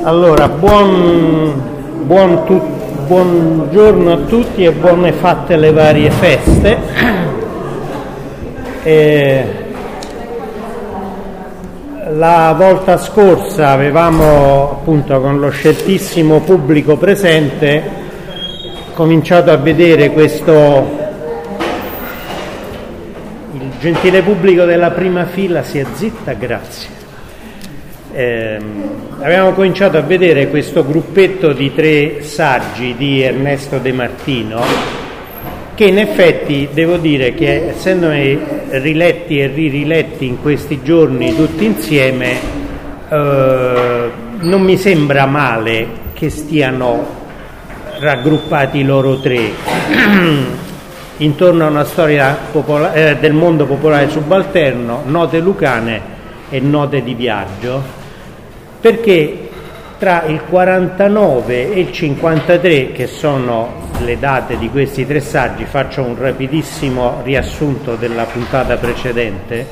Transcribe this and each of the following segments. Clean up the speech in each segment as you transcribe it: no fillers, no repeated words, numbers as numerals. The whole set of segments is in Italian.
Allora, buongiorno a tutti e buone fatte le varie feste. La volta scorsa avevamo, appunto, con lo sceltissimo pubblico presente, cominciato a vedere questo. Il gentile pubblico della prima fila sia zitta, grazie. Abbiamo cominciato a vedere questo gruppetto di 3 saggi di Ernesto De Martino, che in effetti devo dire che, essendomi riletti e ririletti in questi giorni tutti insieme, non mi sembra male che stiano raggruppati loro 3 intorno a una storia del mondo popolare subalterno, note lucane e note di viaggio, perché tra il 49 e il 53, che sono le date di questi 3 saggi, faccio un rapidissimo riassunto della puntata precedente,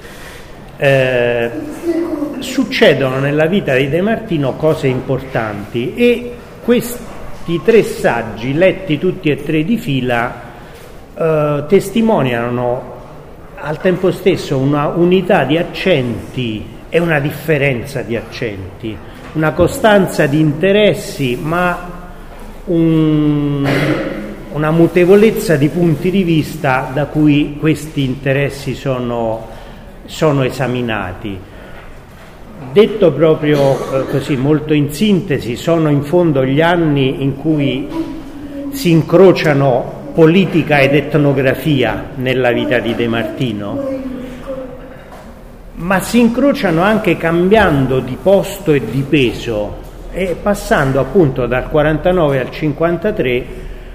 succedono nella vita di De Martino cose importanti, e questi 3 saggi, letti tutti e 3 di fila, testimoniano al tempo stesso una unità di accenti e una differenza di accenti, una costanza di interessi, ma una mutevolezza di punti di vista da cui questi interessi sono esaminati. Detto proprio così, molto in sintesi, sono in fondo gli anni in cui si incrociano politica ed etnografia nella vita di De Martino, ma si incrociano anche cambiando di posto e di peso, e passando appunto dal 49 al 53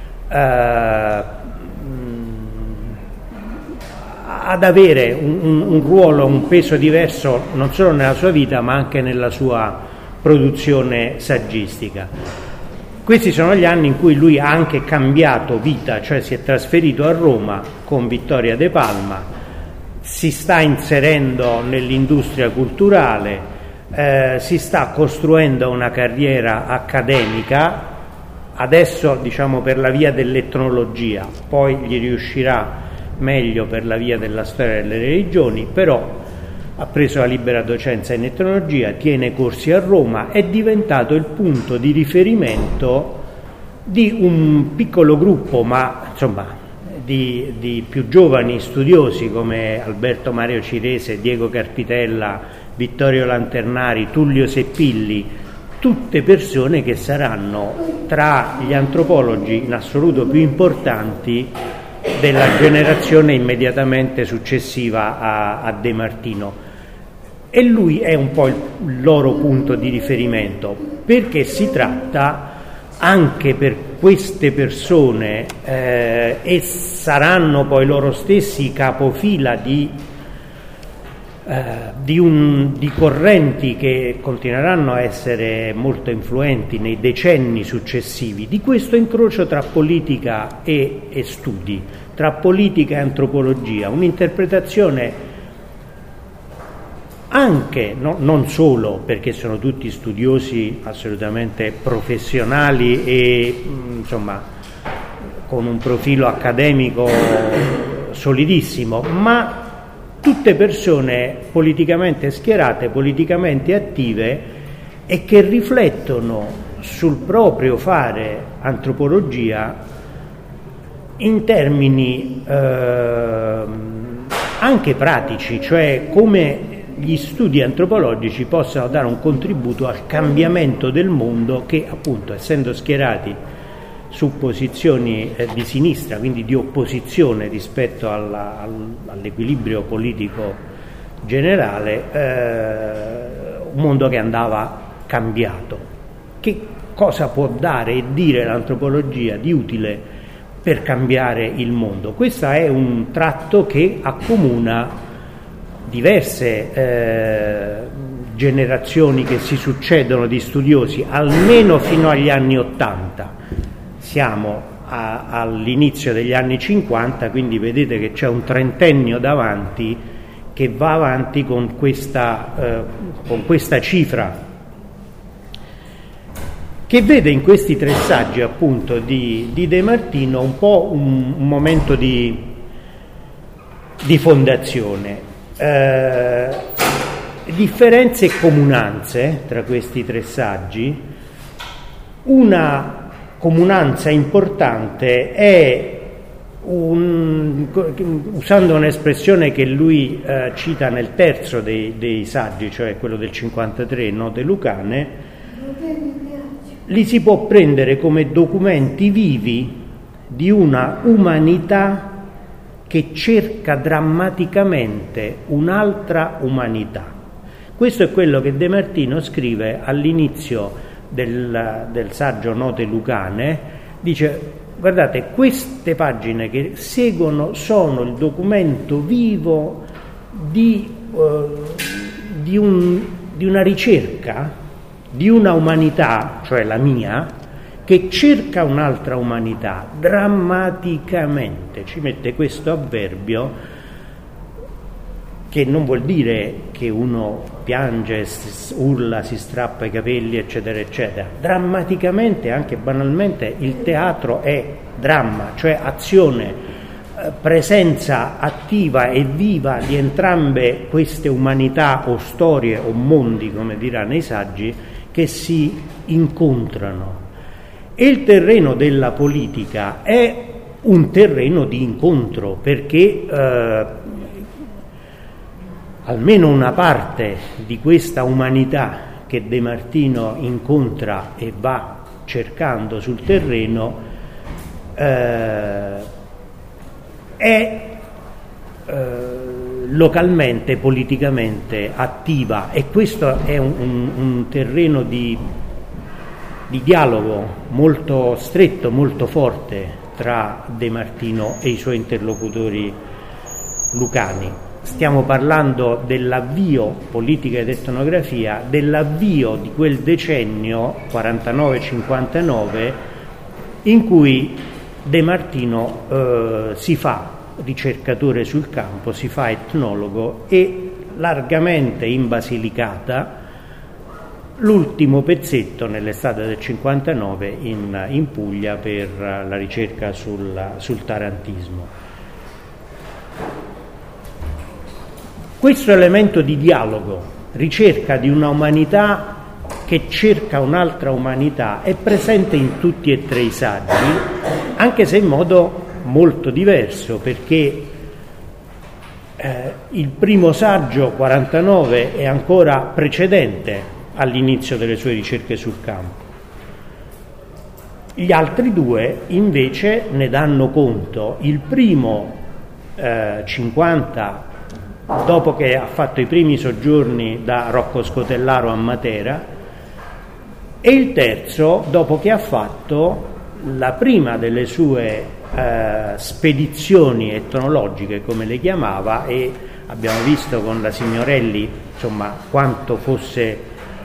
ad avere un ruolo, un peso diverso non solo nella sua vita ma anche nella sua produzione saggistica. Questi sono gli anni in cui lui ha anche cambiato vita, cioè si è trasferito a Roma con Vittoria De Palma, si sta inserendo nell'industria culturale, si sta costruendo una carriera accademica, adesso diciamo per la via dell'etnologia, poi gli riuscirà meglio per la via della storia delle religioni, però ha preso la libera docenza in etnologia, tiene corsi a Roma, è diventato il punto di riferimento di un piccolo gruppo, ma insomma di più giovani studiosi come Alberto Mario Cirese, Diego Carpitella, Vittorio Lanternari, Tullio Seppilli, tutte persone che saranno tra gli antropologi in assoluto più importanti della generazione immediatamente successiva a De Martino. E lui è un po' il loro punto di riferimento, perché si tratta anche per queste persone, e saranno poi loro stessi capofila di correnti che continueranno a essere molto influenti nei decenni successivi, di questo incrocio tra politica e studi, tra politica e antropologia, un'interpretazione anche, non solo perché sono tutti studiosi assolutamente professionali e insomma con un profilo accademico solidissimo, ma tutte persone politicamente schierate, politicamente attive, e che riflettono sul proprio fare antropologia in termini anche pratici, cioè come gli studi antropologici possano dare un contributo al cambiamento del mondo che, appunto, essendo schierati su posizioni di sinistra, quindi di opposizione rispetto all'equilibrio politico generale, un mondo che andava cambiato. Che cosa può dare e dire l'antropologia di utile per cambiare il mondo? Questo è un tratto che accomuna diverse generazioni che si succedono di studiosi, almeno fino agli anni '80. Siamo all'inizio degli anni 50, quindi vedete che c'è un trentennio davanti che va avanti con questa cifra che vede in questi 3 saggi appunto di De Martino un po' un momento di fondazione. Differenze e comunanze tra questi 3 saggi. Una comunanza importante è, usando un'espressione che lui cita nel terzo dei saggi, cioè quello del 53, Note Lucane, li si può prendere come documenti vivi di una umanità che cerca drammaticamente un'altra umanità. Questo è quello che De Martino scrive all'inizio del saggio Note Lucane. Dice: guardate, queste pagine che seguono sono il documento vivo di una ricerca di una umanità, cioè la mia, che cerca un'altra umanità drammaticamente. Ci mette questo avverbio, che non vuol dire che uno piange, urla, si strappa i capelli, eccetera, eccetera. Drammaticamente, anche banalmente, il teatro è dramma, cioè azione, presenza attiva e viva di entrambe queste umanità o storie o mondi, come dirà nei saggi, che si incontrano. E il terreno della politica è un terreno di incontro, perché almeno una parte di questa umanità che De Martino incontra e va cercando sul terreno è localmente, politicamente attiva, e questo è un terreno di dialogo molto stretto, molto forte tra De Martino e i suoi interlocutori lucani. Stiamo parlando dell'avvio, politica ed etnografia, dell'avvio di quel decennio 49-59 in cui De Martino si fa ricercatore sul campo, si fa etnologo, e largamente in Basilicata, l'ultimo pezzetto nell'estate del 59 in Puglia per la ricerca sul tarantismo. Questo elemento di dialogo, ricerca di una umanità che cerca un'altra umanità, è presente in tutti e 3 i saggi, anche se in modo molto diverso, perché il primo saggio, 49, è ancora precedente all'inizio delle sue ricerche sul campo. Gli altri 2 invece ne danno conto. Il primo, 50, dopo che ha fatto i primi soggiorni da Rocco Scotellaro a Matera, e il terzo dopo che ha fatto la prima delle sue spedizioni etnologiche, come le chiamava, e abbiamo visto con la Signorelli insomma quanto fosse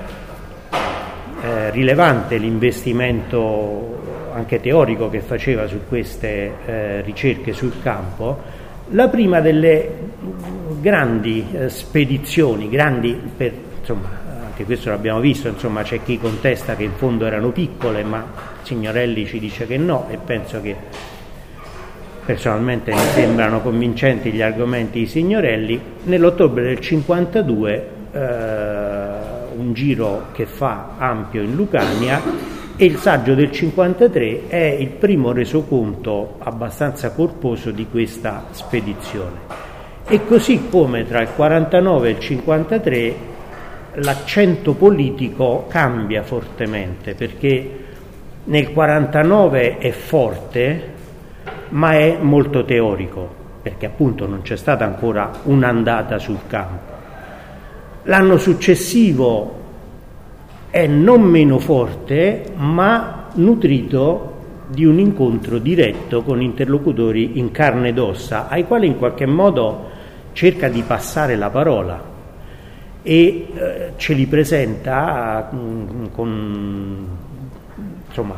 rilevante l'investimento anche teorico che faceva su queste ricerche sul campo. La prima delle grandi spedizioni, grandi per, insomma, anche questo l'abbiamo visto, insomma c'è chi contesta che in fondo erano piccole, ma Signorelli ci dice che no, e penso che personalmente mi sembrano convincenti gli argomenti di Signorelli. Nell'ottobre del 52 un giro che fa ampio in Lucania, e il saggio del 53 è il primo resoconto abbastanza corposo di questa spedizione. E così come tra il 49 e il 53 l'accento politico cambia fortemente, perché nel 49 è forte, ma è molto teorico, perché appunto non c'è stata ancora un'andata sul campo. L'anno successivo è non meno forte, ma nutrito di un incontro diretto con interlocutori in carne ed ossa, ai quali in qualche modo cerca di passare la parola, e ce li presenta con insomma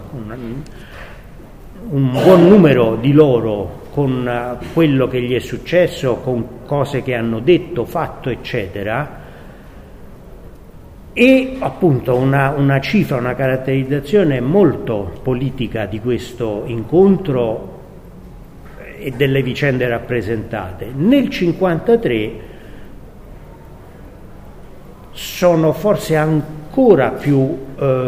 un buon numero di loro, con quello che gli è successo, con cose che hanno detto, fatto, eccetera. E appunto una cifra, una caratterizzazione molto politica di questo incontro e delle vicende rappresentate. Nel 1953 sono forse ancora più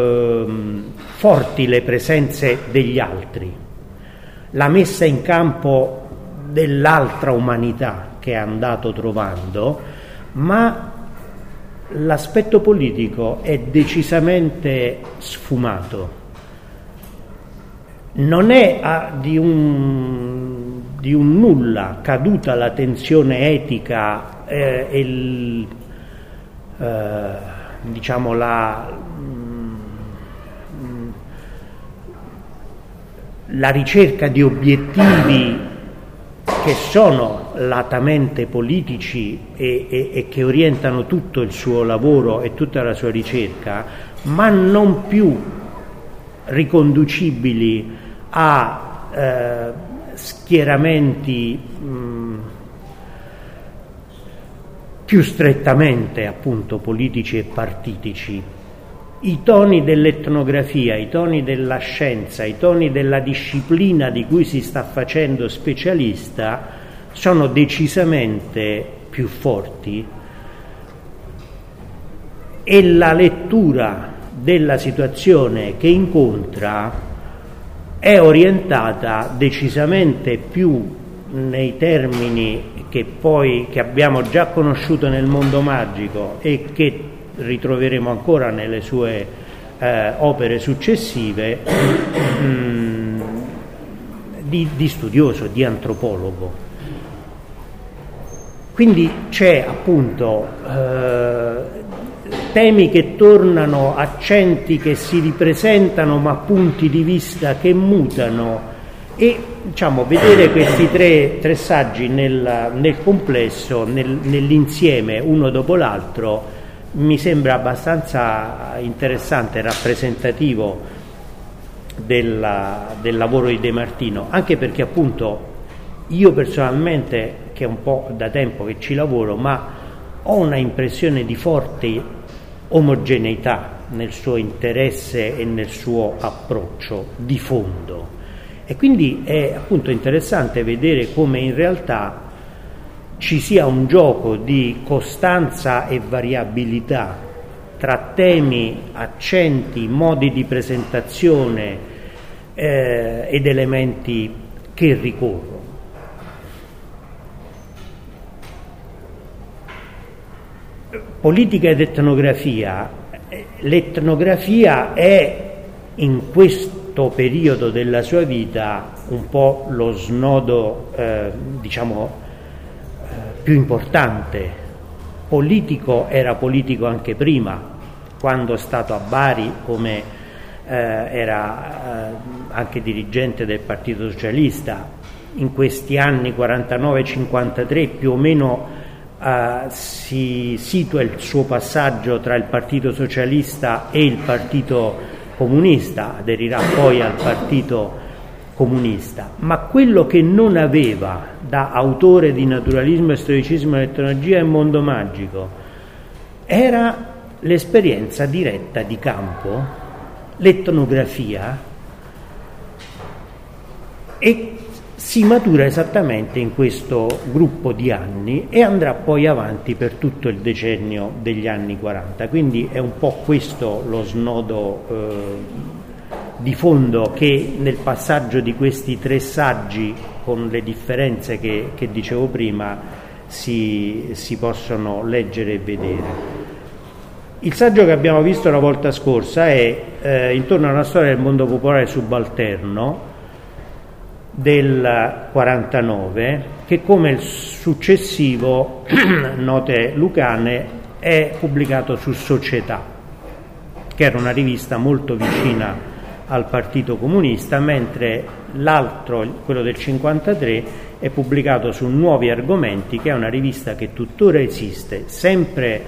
forti le presenze degli altri, la messa in campo dell'altra umanità che è andato trovando, ma l'aspetto politico è decisamente sfumato. Non è di un nulla caduta la tensione etica diciamo la ricerca di obiettivi che sono latamente politici e che orientano tutto il suo lavoro e tutta la sua ricerca, ma non più riconducibili a schieramenti più strettamente appunto politici e partitici. I toni dell'etnografia, i toni della scienza, i toni della disciplina di cui si sta facendo specialista sono decisamente più forti e la lettura della situazione che incontra è orientata decisamente più nei termini che abbiamo già conosciuto nel mondo magico e che ritroveremo ancora nelle sue opere successive, di studioso, di antropologo. Quindi c'è appunto temi che tornano, accenti che si ripresentano, ma punti di vista che mutano, e diciamo vedere questi tre saggi nel complesso, nell'insieme uno dopo l'altro, mi sembra abbastanza interessante e rappresentativo del lavoro di De Martino, anche perché appunto io personalmente, che è un po' da tempo che ci lavoro, ma ho una impressione di forte omogeneità nel suo interesse e nel suo approccio di fondo, e quindi è appunto interessante vedere come in realtà ci sia un gioco di costanza e variabilità tra temi, accenti, modi di presentazione ed elementi che ricorrono. Politica ed etnografia. L'etnografia è in questo periodo della sua vita un po' lo snodo, diciamo, più importante. Politico era politico anche prima, quando è stato a Bari come era anche dirigente del Partito Socialista. In questi anni 49-53 più o meno si situa il suo passaggio tra il Partito Socialista e il Partito Comunista, aderirà poi al Partito Comunista, ma quello che non aveva da autore di naturalismo e stoicismo, etnologia e mondo magico era l'esperienza diretta di campo, l'etnografia, e si matura esattamente in questo gruppo di anni e andrà poi avanti per tutto il decennio degli anni 40. Quindi è un po' questo lo snodo di fondo che nel passaggio di questi tre saggi, con le differenze che dicevo prima, si possono leggere e vedere. Il saggio che abbiamo visto la volta scorsa è intorno a una storia del mondo popolare subalterno del 49, che come il successivo Note lucane è pubblicato su Società, che era una rivista molto vicina al Partito Comunista, mentre l'altro, quello del 53, è pubblicato su Nuovi Argomenti, che è una rivista che tuttora esiste, sempre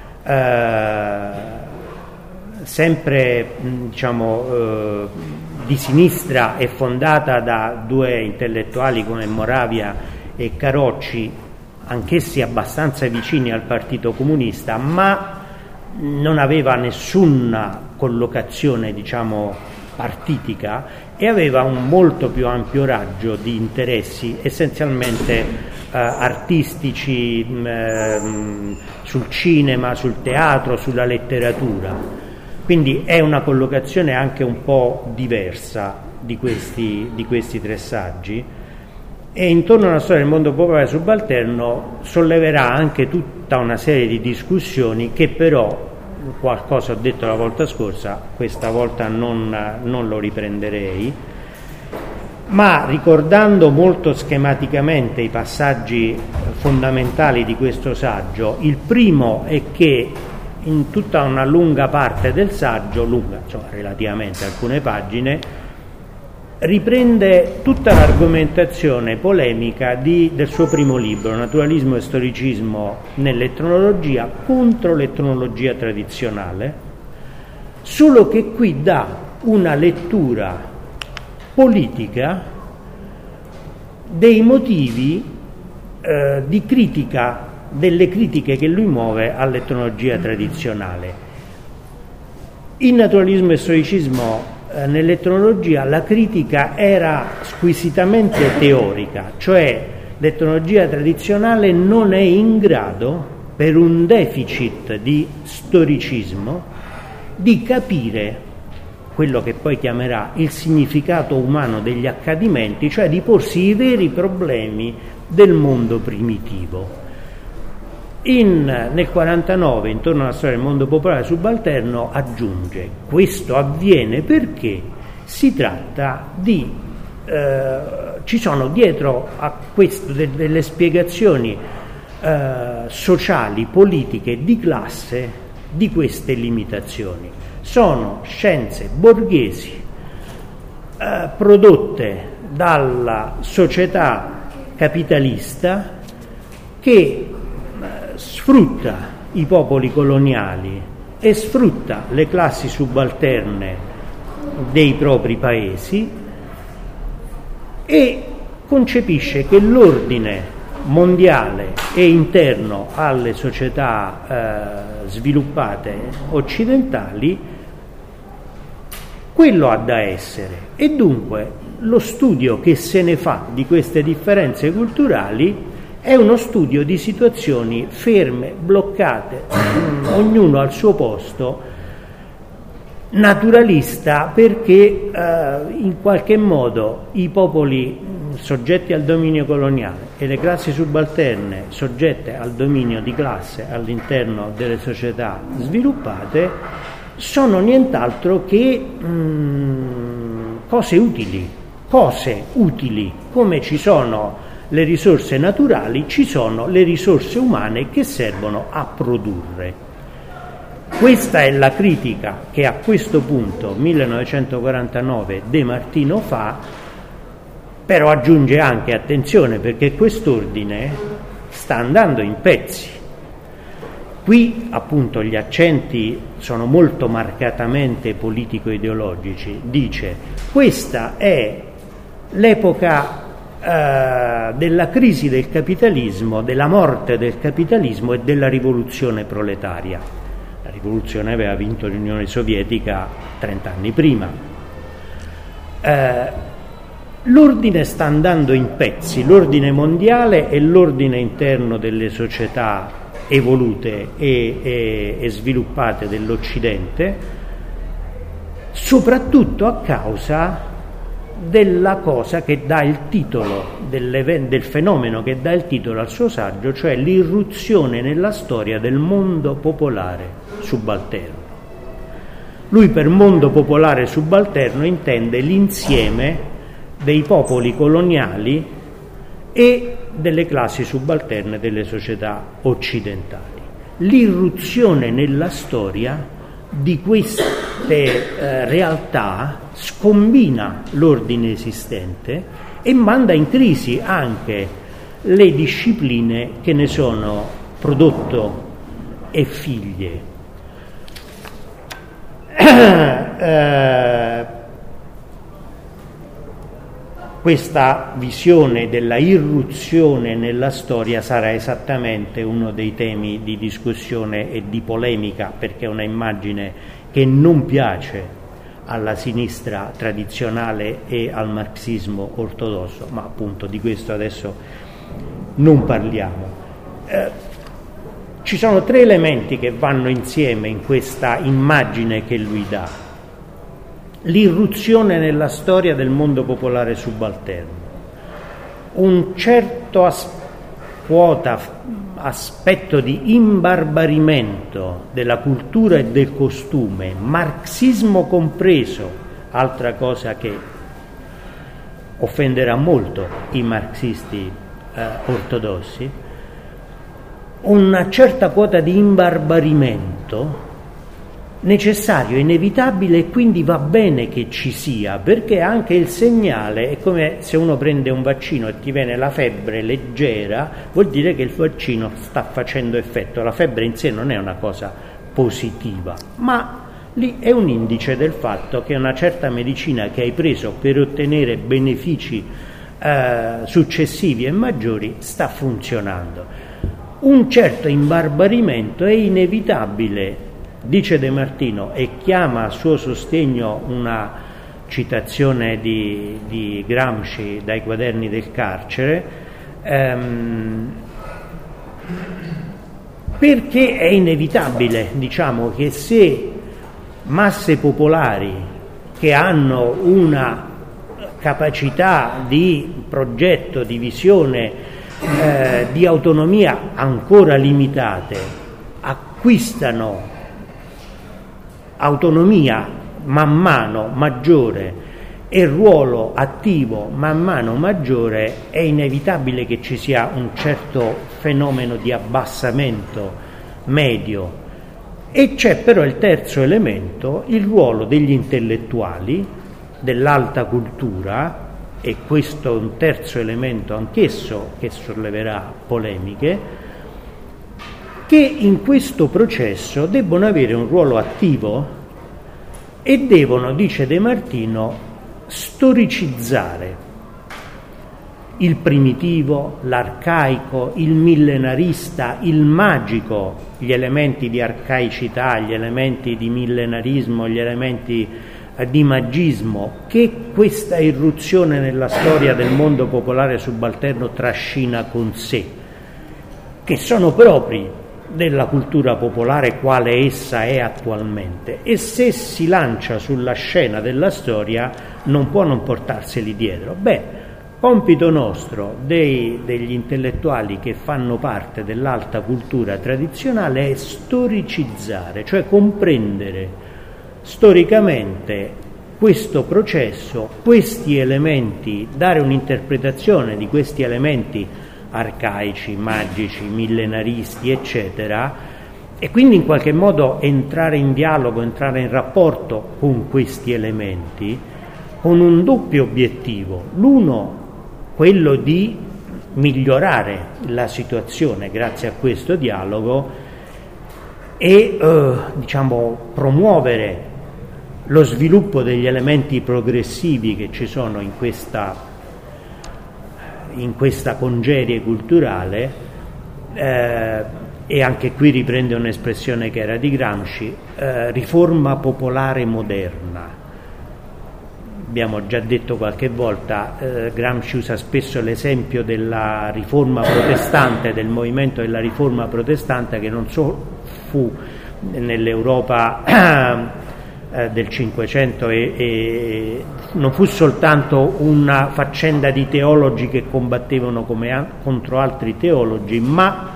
diciamo di sinistra, e fondata da due intellettuali come Moravia e Carocci, anch'essi abbastanza vicini al Partito Comunista, ma non aveva nessuna collocazione, diciamo, partitica, e aveva un molto più ampio raggio di interessi, essenzialmente artistici, sul cinema, sul teatro, sulla letteratura. Quindi è una collocazione anche un po' diversa di questi tre saggi, e intorno alla storia del mondo popolare subalterno solleverà anche tutta una serie di discussioni che però, qualcosa ho detto la volta scorsa, questa volta non lo riprenderei, ma ricordando molto schematicamente i passaggi fondamentali di questo saggio. Il primo è che in tutta una lunga parte del saggio, lunga, insomma, relativamente alcune pagine, riprende tutta l'argomentazione polemica del suo primo libro, Naturalismo e Storicismo nell'etnologia, contro l'etnologia tradizionale, solo che qui dà una lettura politica dei motivi di critica, delle critiche che lui muove all'etnologia tradizionale. In Naturalismo e Storicismo nell'etnologia la critica era squisitamente teorica, cioè l'etnologia tradizionale non è in grado, per un deficit di storicismo, di capire quello che poi chiamerà il significato umano degli accadimenti, cioè di porsi i veri problemi del mondo primitivo. Nel 49, intorno alla storia del mondo popolare subalterno, aggiunge: questo avviene perché si tratta di ci sono dietro a questo delle spiegazioni sociali, politiche, di classe di queste limitazioni. Sono scienze borghesi prodotte dalla società capitalista che sfrutta i popoli coloniali e sfrutta le classi subalterne dei propri paesi e concepisce che l'ordine mondiale e interno alle società sviluppate occidentali, quello ha da essere, e dunque lo studio che se ne fa di queste differenze culturali è uno studio di situazioni ferme, bloccate, ognuno al suo posto, naturalista, perché in qualche modo i popoli soggetti al dominio coloniale e le classi subalterne soggette al dominio di classe all'interno delle società sviluppate sono nient'altro che cose utili, come ci sono le risorse naturali, ci sono le risorse umane che servono a produrre. Questa è la critica che a questo punto, 1949, De Martino fa, però aggiunge anche, attenzione, perché quest'ordine sta andando in pezzi. Qui appunto gli accenti sono molto marcatamente politico-ideologici. Dice: questa è l'epoca della crisi del capitalismo, della morte del capitalismo e della rivoluzione proletaria. La rivoluzione aveva vinto l'Unione Sovietica 30 anni prima. L'ordine sta andando in pezzi, l'ordine mondiale e l'ordine interno delle società evolute e sviluppate dell'Occidente, soprattutto a causa della cosa che dà il titolo, del fenomeno che dà il titolo al suo saggio, cioè l'irruzione nella storia del mondo popolare subalterno. Lui per mondo popolare subalterno intende l'insieme dei popoli coloniali e delle classi subalterne delle società occidentali. L'irruzione nella storia di queste realtà scombina l'ordine esistente e manda in crisi anche le discipline che ne sono prodotto e figlie. questa visione della irruzione nella storia sarà esattamente uno dei temi di discussione e di polemica, perché è una immagine che non piace alla sinistra tradizionale e al marxismo ortodosso, ma appunto di questo adesso non parliamo. Ci sono 3 elementi che vanno insieme in questa immagine che lui dà. L'irruzione nella storia del mondo popolare subalterno, un certo aspetto di imbarbarimento della cultura e del costume, marxismo compreso, altra cosa che offenderà molto i marxisti ortodossi, una certa quota di imbarbarimento necessario, inevitabile, e quindi va bene che ci sia, perché anche il segnale è come se uno prende un vaccino e ti viene la febbre leggera, vuol dire che il vaccino sta facendo effetto. La febbre in sé non è una cosa positiva, ma lì è un indice del fatto che una certa medicina che hai preso per ottenere benefici successivi e maggiori sta funzionando. Un certo imbarbarimento è inevitabile, dice De Martino, e chiama a suo sostegno una citazione di Gramsci dai Quaderni del carcere, perché è inevitabile, diciamo, che se masse popolari che hanno una capacità di progetto, di visione, di autonomia ancora limitate, acquistano autonomia man mano maggiore e ruolo attivo man mano maggiore, è inevitabile che ci sia un certo fenomeno di abbassamento medio. E c'è però il terzo elemento, il ruolo degli intellettuali, dell'alta cultura, e questo è un terzo elemento anch'esso che solleverà polemiche, che in questo processo debbono avere un ruolo attivo e devono, dice De Martino, storicizzare il primitivo, l'arcaico, il millenarista, il magico, gli elementi di arcaicità, gli elementi di millenarismo, gli elementi di magismo che questa irruzione nella storia del mondo popolare subalterno trascina con sé, che sono propri della cultura popolare quale essa è attualmente, e se si lancia sulla scena della storia non può non portarseli dietro. Compito nostro degli intellettuali che fanno parte dell'alta cultura tradizionale è storicizzare, cioè comprendere storicamente questo processo, questi elementi, dare un'interpretazione di questi elementi arcaici, magici, millenaristi, eccetera, e quindi in qualche modo entrare in dialogo, entrare in rapporto con questi elementi, con un doppio obiettivo: l'uno, quello di migliorare la situazione grazie a questo dialogo e promuovere lo sviluppo degli elementi progressivi che ci sono in questa congerie culturale, e anche qui riprende un'espressione che era di Gramsci, riforma popolare moderna. Abbiamo già detto qualche volta, Gramsci usa spesso l'esempio della riforma protestante, del movimento della riforma protestante, che non solo fu nell'Europa del Cinquecento e non fu soltanto una faccenda di teologi che combattevano contro altri teologi, ma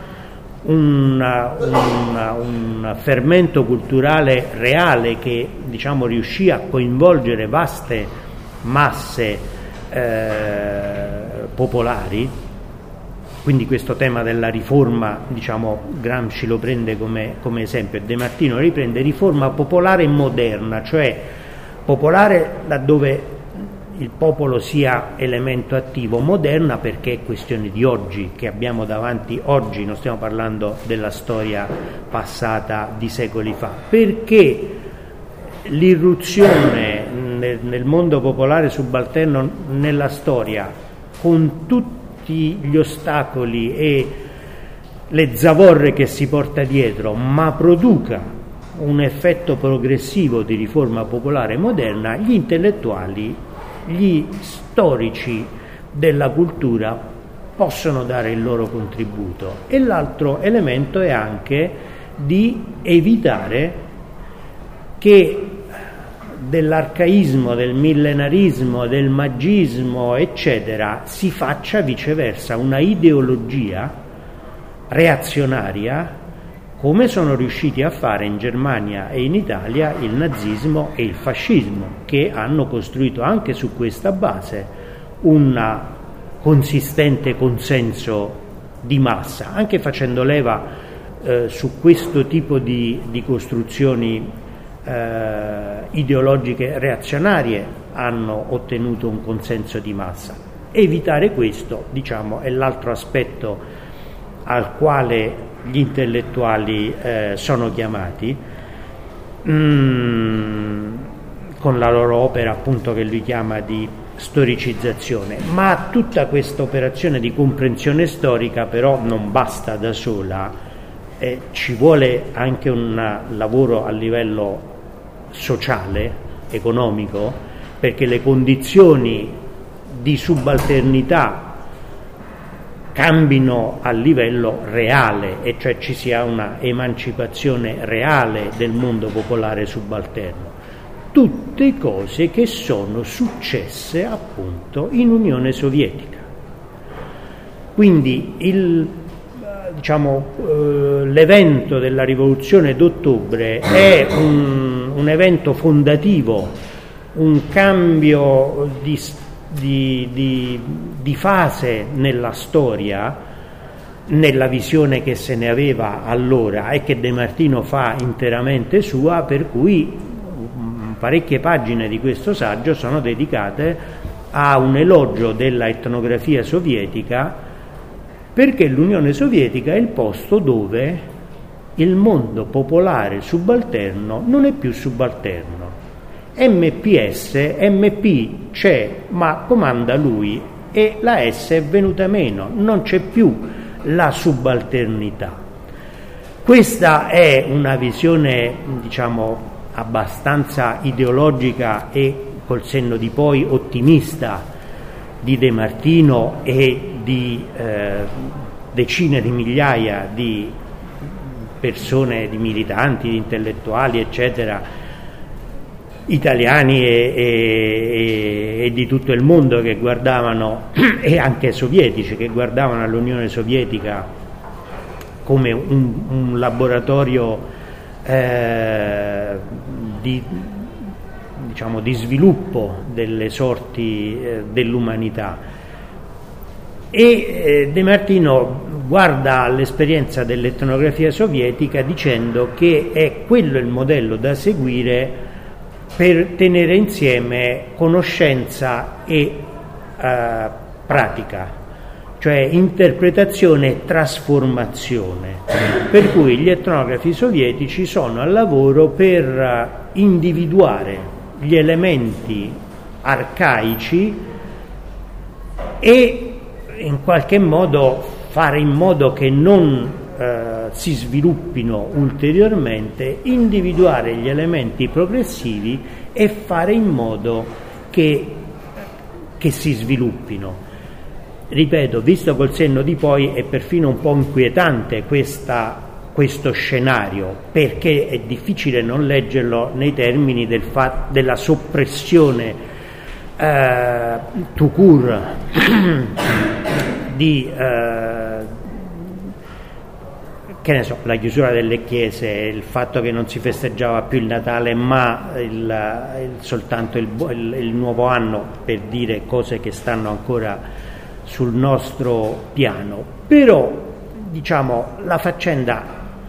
un fermento culturale reale che riuscì a coinvolgere vaste masse popolari. Quindi questo tema della riforma, Gramsci lo prende come esempio, e De Martino riprende riforma popolare moderna, cioè popolare laddove il popolo sia elemento attivo, moderna perché è questione di oggi, che abbiamo davanti oggi, non stiamo parlando della storia passata di secoli fa, perché l'irruzione nel mondo popolare subalterno nella storia, con tutti gli ostacoli e le zavorre che si porta dietro, ma produca un effetto progressivo di riforma popolare moderna, gli intellettuali, gli storici della cultura possono dare il loro contributo. E l'altro elemento è anche di evitare che dell'arcaismo, del millenarismo, del magismo, eccetera, si faccia viceversa una ideologia reazionaria, come sono riusciti a fare in Germania e in Italia il nazismo e il fascismo, che hanno costruito anche su questa base un consistente consenso di massa, anche facendo leva su questo tipo di costruzioni ideologiche reazionarie hanno ottenuto un consenso di massa. Evitare questo, diciamo, è l'altro aspetto al quale gli intellettuali sono chiamati, con la loro opera, appunto, che lui chiama di storicizzazione. Ma tutta questa operazione di comprensione storica però non basta da sola, ci vuole anche un lavoro a livello sociale, economico, perché le condizioni di subalternità cambino a livello reale, e cioè ci sia una emancipazione reale del mondo popolare subalterno. Tutte cose che sono successe appunto in Unione Sovietica. Quindi l'evento della rivoluzione d'ottobre è un evento fondativo, un cambio di fase nella storia, nella visione che se ne aveva allora e che De Martino fa interamente sua, per cui parecchie pagine di questo saggio sono dedicate a un elogio della etnografia sovietica, perché l'Unione Sovietica è il posto dove il mondo popolare subalterno non è più subalterno. MP c'è, ma comanda lui, e la S è venuta meno, non c'è più la subalternità. Questa è una visione, diciamo, abbastanza ideologica e col senno di poi ottimista di De Martino e di decine di migliaia di persone, di militanti, di intellettuali, eccetera, italiani e di tutto il mondo, che guardavano, e anche sovietici, che guardavano all'Unione Sovietica come un laboratorio di sviluppo delle sorti dell'umanità. E De Martino guarda all'esperienza dell'etnografia sovietica dicendo che è quello il modello da seguire per tenere insieme conoscenza e pratica, cioè interpretazione e trasformazione, per cui gli etnografi sovietici sono al lavoro per individuare gli elementi arcaici e in qualche modo fare in modo che non si sviluppino ulteriormente, individuare gli elementi progressivi e fare in modo che si sviluppino. Ripeto, visto col senno di poi, è perfino un po' inquietante questo scenario, perché è difficile non leggerlo nei termini della soppressione tout court di che ne so, la chiusura delle chiese, il fatto che non si festeggiava più il Natale ma soltanto il nuovo anno, per dire cose che stanno ancora sul nostro piano. Però, diciamo, la faccenda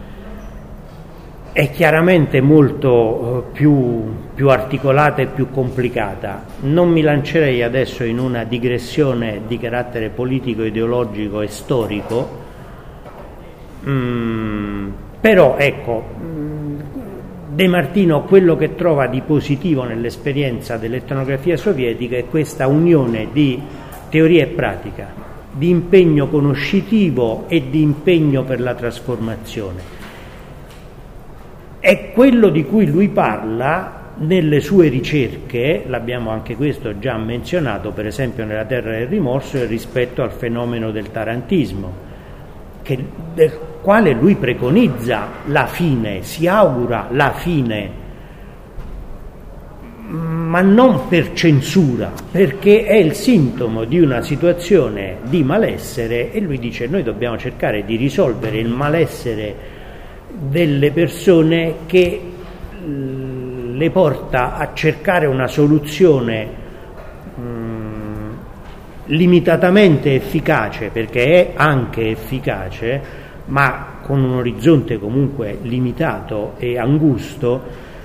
è chiaramente molto più articolata e più complicata. Non mi lancerei adesso in una digressione di carattere politico, ideologico e storico, però ecco, De Martino quello che trova di positivo nell'esperienza dell'etnografia sovietica è questa unione di teoria e pratica, di impegno conoscitivo e di impegno per la trasformazione. È quello di cui lui parla nelle sue ricerche, l'abbiamo anche questo già menzionato, per esempio nella Terra del rimorso, rispetto al fenomeno del tarantismo, del quale lui preconizza la fine, si augura la fine, ma non per censura, perché è il sintomo di una situazione di malessere, e lui dice: noi dobbiamo cercare di risolvere il malessere delle persone, che le porta a cercare una soluzione limitatamente efficace, perché è anche efficace, ma con un orizzonte comunque limitato e angusto.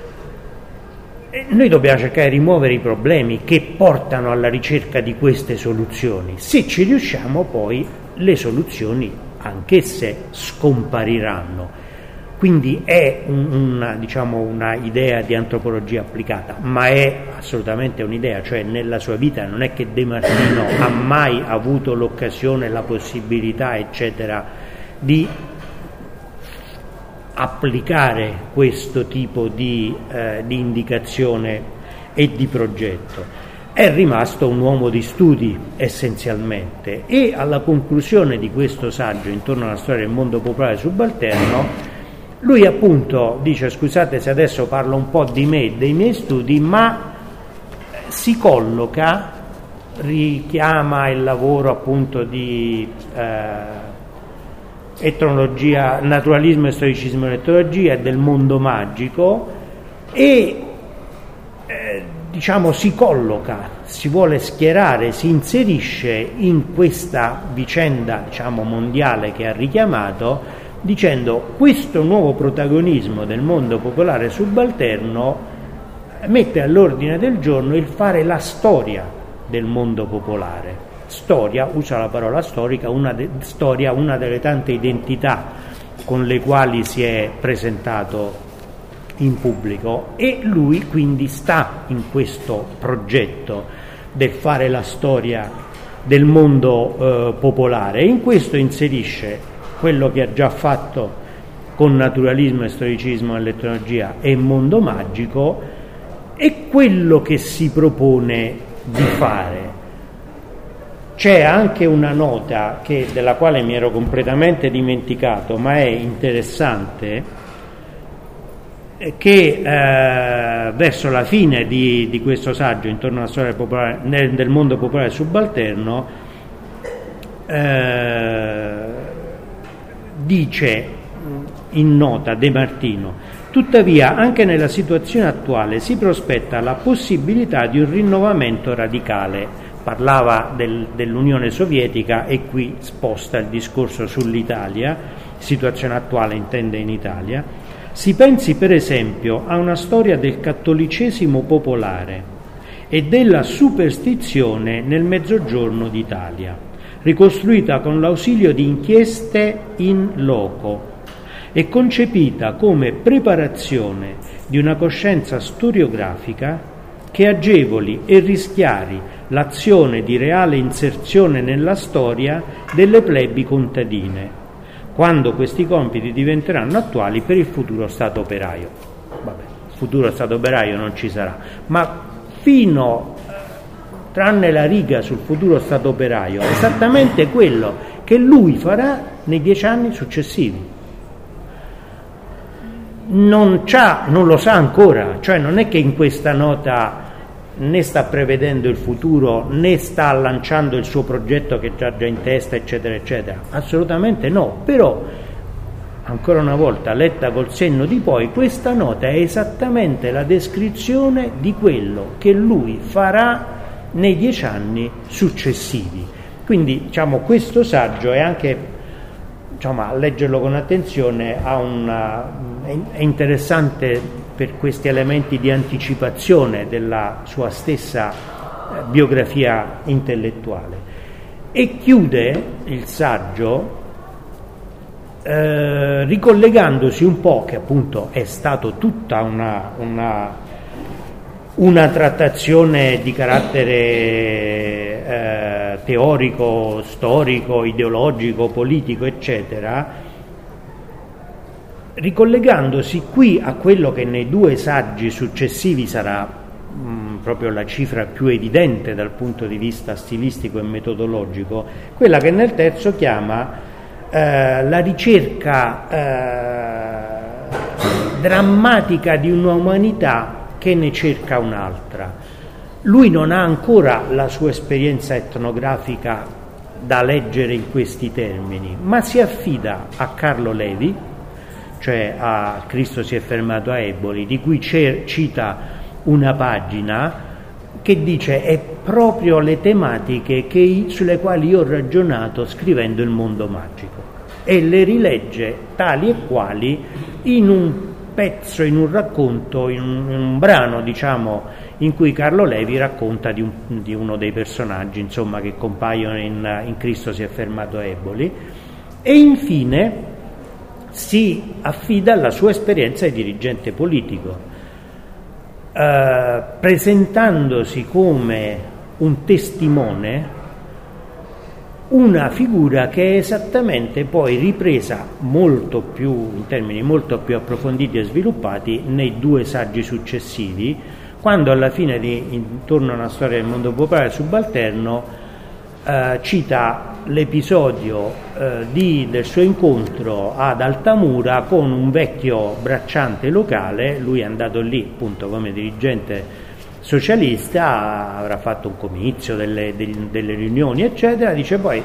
E noi dobbiamo cercare di rimuovere i problemi che portano alla ricerca di queste soluzioni. Se ci riusciamo, poi le soluzioni anch'esse scompariranno. Quindi è una idea di antropologia applicata, ma è assolutamente un'idea, cioè nella sua vita non è che De Martino ha mai avuto l'occasione, la possibilità, eccetera, di applicare questo tipo di indicazione e di progetto. È rimasto un uomo di studi essenzialmente, e alla conclusione di questo saggio intorno alla storia del mondo popolare subalterno lui appunto dice: scusate se adesso parlo un po' di me e dei miei studi, ma si colloca, richiama il lavoro appunto di etnologia, naturalismo e stoicismo dell'etnologia e del mondo magico, e si colloca, si vuole schierare, si inserisce in questa vicenda mondiale che ha richiamato, dicendo: questo nuovo protagonismo del mondo popolare subalterno mette all'ordine del giorno il fare la storia del mondo popolare. Storia, usa la parola storica, una delle tante identità con le quali si è presentato in pubblico, e lui quindi sta in questo progetto del fare la storia del mondo popolare, e in questo inserisce quello che ha già fatto con naturalismo e stoicismo nell'etnologia e mondo magico, e quello che si propone di fare. C'è anche una nota della quale mi ero completamente dimenticato, ma è interessante, che verso la fine di questo saggio intorno alla storia popolare, del mondo popolare subalterno, dice in nota De Martino: tuttavia anche nella situazione attuale si prospetta la possibilità di un rinnovamento radicale. Parlava dell'Unione Sovietica, e qui sposta il discorso sull'Italia, situazione attuale intende in Italia. Si pensi per esempio a una storia del cattolicesimo popolare e della superstizione nel Mezzogiorno d'Italia, ricostruita con l'ausilio di inchieste in loco e concepita come preparazione di una coscienza storiografica che agevoli e rischiari l'azione di reale inserzione nella storia delle plebi contadine, quando questi compiti diventeranno attuali per il futuro Stato operaio. Vabbè, il futuro Stato operaio non ci sarà, ma tranne la riga sul futuro Stato operaio, è esattamente quello che lui farà nei 10 anni successivi. Non lo sa ancora, cioè non è che in questa nota né sta prevedendo il futuro né sta lanciando il suo progetto che già in testa, eccetera eccetera, assolutamente no. Però ancora una volta, letta col senno di poi, questa nota è esattamente la descrizione di quello che lui farà nei 10 anni successivi. Quindi questo saggio è anche, a leggerlo con attenzione, è interessante per questi elementi di anticipazione della sua stessa biografia intellettuale. E chiude il saggio ricollegandosi un po', che appunto è stato tutta una trattazione di carattere teorico, storico, ideologico, politico, eccetera, ricollegandosi qui a quello che nei due saggi successivi sarà proprio la cifra più evidente dal punto di vista stilistico e metodologico, quella che nel terzo chiama la ricerca drammatica di un'umanità che ne cerca un'altra. Lui non ha ancora la sua esperienza etnografica da leggere in questi termini, ma si affida a Carlo Levi, cioè a Cristo si è fermato a Eboli, di cui cita una pagina che dice è proprio le tematiche sulle quali io ho ragionato scrivendo Il mondo magico, e le rilegge tali e quali in un pezzo, in un racconto, in un brano, diciamo, in cui Carlo Levi racconta di uno dei personaggi, insomma, che compaiono in Cristo si è fermato a Eboli, e infine si affida alla sua esperienza di dirigente politico, presentandosi come un testimone, una figura che è esattamente poi ripresa molto più, in termini molto più approfonditi e sviluppati nei due saggi successivi, quando alla fine di Intorno a una storia del mondo popolare subalterno cita l'episodio del suo incontro ad Altamura con un vecchio bracciante locale. Lui è andato lì appunto come dirigente socialista, avrà fatto un comizio, delle riunioni eccetera, dice poi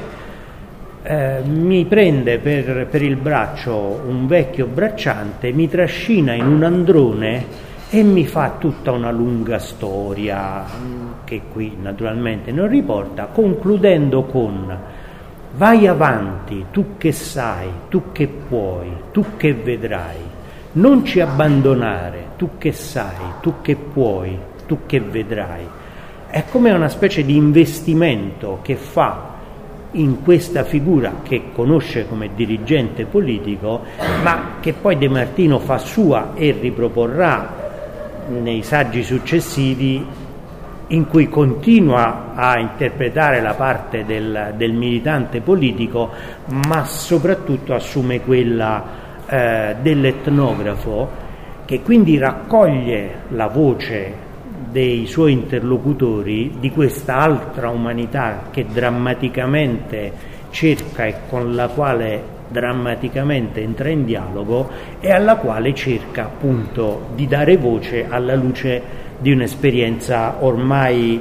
mi prende per il braccio un vecchio bracciante, mi trascina in un androne e mi fa tutta una lunga storia che qui naturalmente non riporta, concludendo con: vai avanti, tu che sai, tu che puoi, tu che vedrai, non ci abbandonare, tu che sai, tu che puoi, tu che vedrai. È come una specie di investimento che fa in questa figura che conosce come dirigente politico, ma che poi De Martino fa sua e riproporrà nei saggi successivi, in cui continua a interpretare la parte del militante politico, ma soprattutto assume quella dell'etnografo, che quindi raccoglie la voce dei suoi interlocutori, di questa altra umanità che drammaticamente cerca e con la quale drammaticamente entra in dialogo, e alla quale cerca appunto di dare voce alla luce di un'esperienza ormai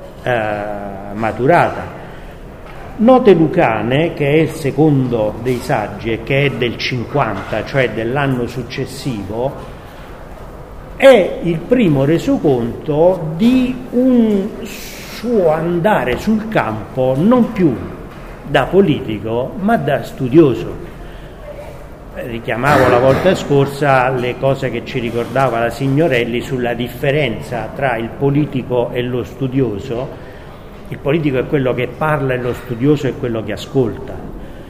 maturata. Note Lucane, che è il secondo dei saggi e che è del 50, cioè dell'anno successivo, è il primo resoconto di un suo andare sul campo non più da politico ma da studioso. Richiamavo la volta scorsa le cose che ci ricordava la Signorelli sulla differenza tra il politico e lo studioso. Il politico è quello che parla e lo studioso è quello che ascolta.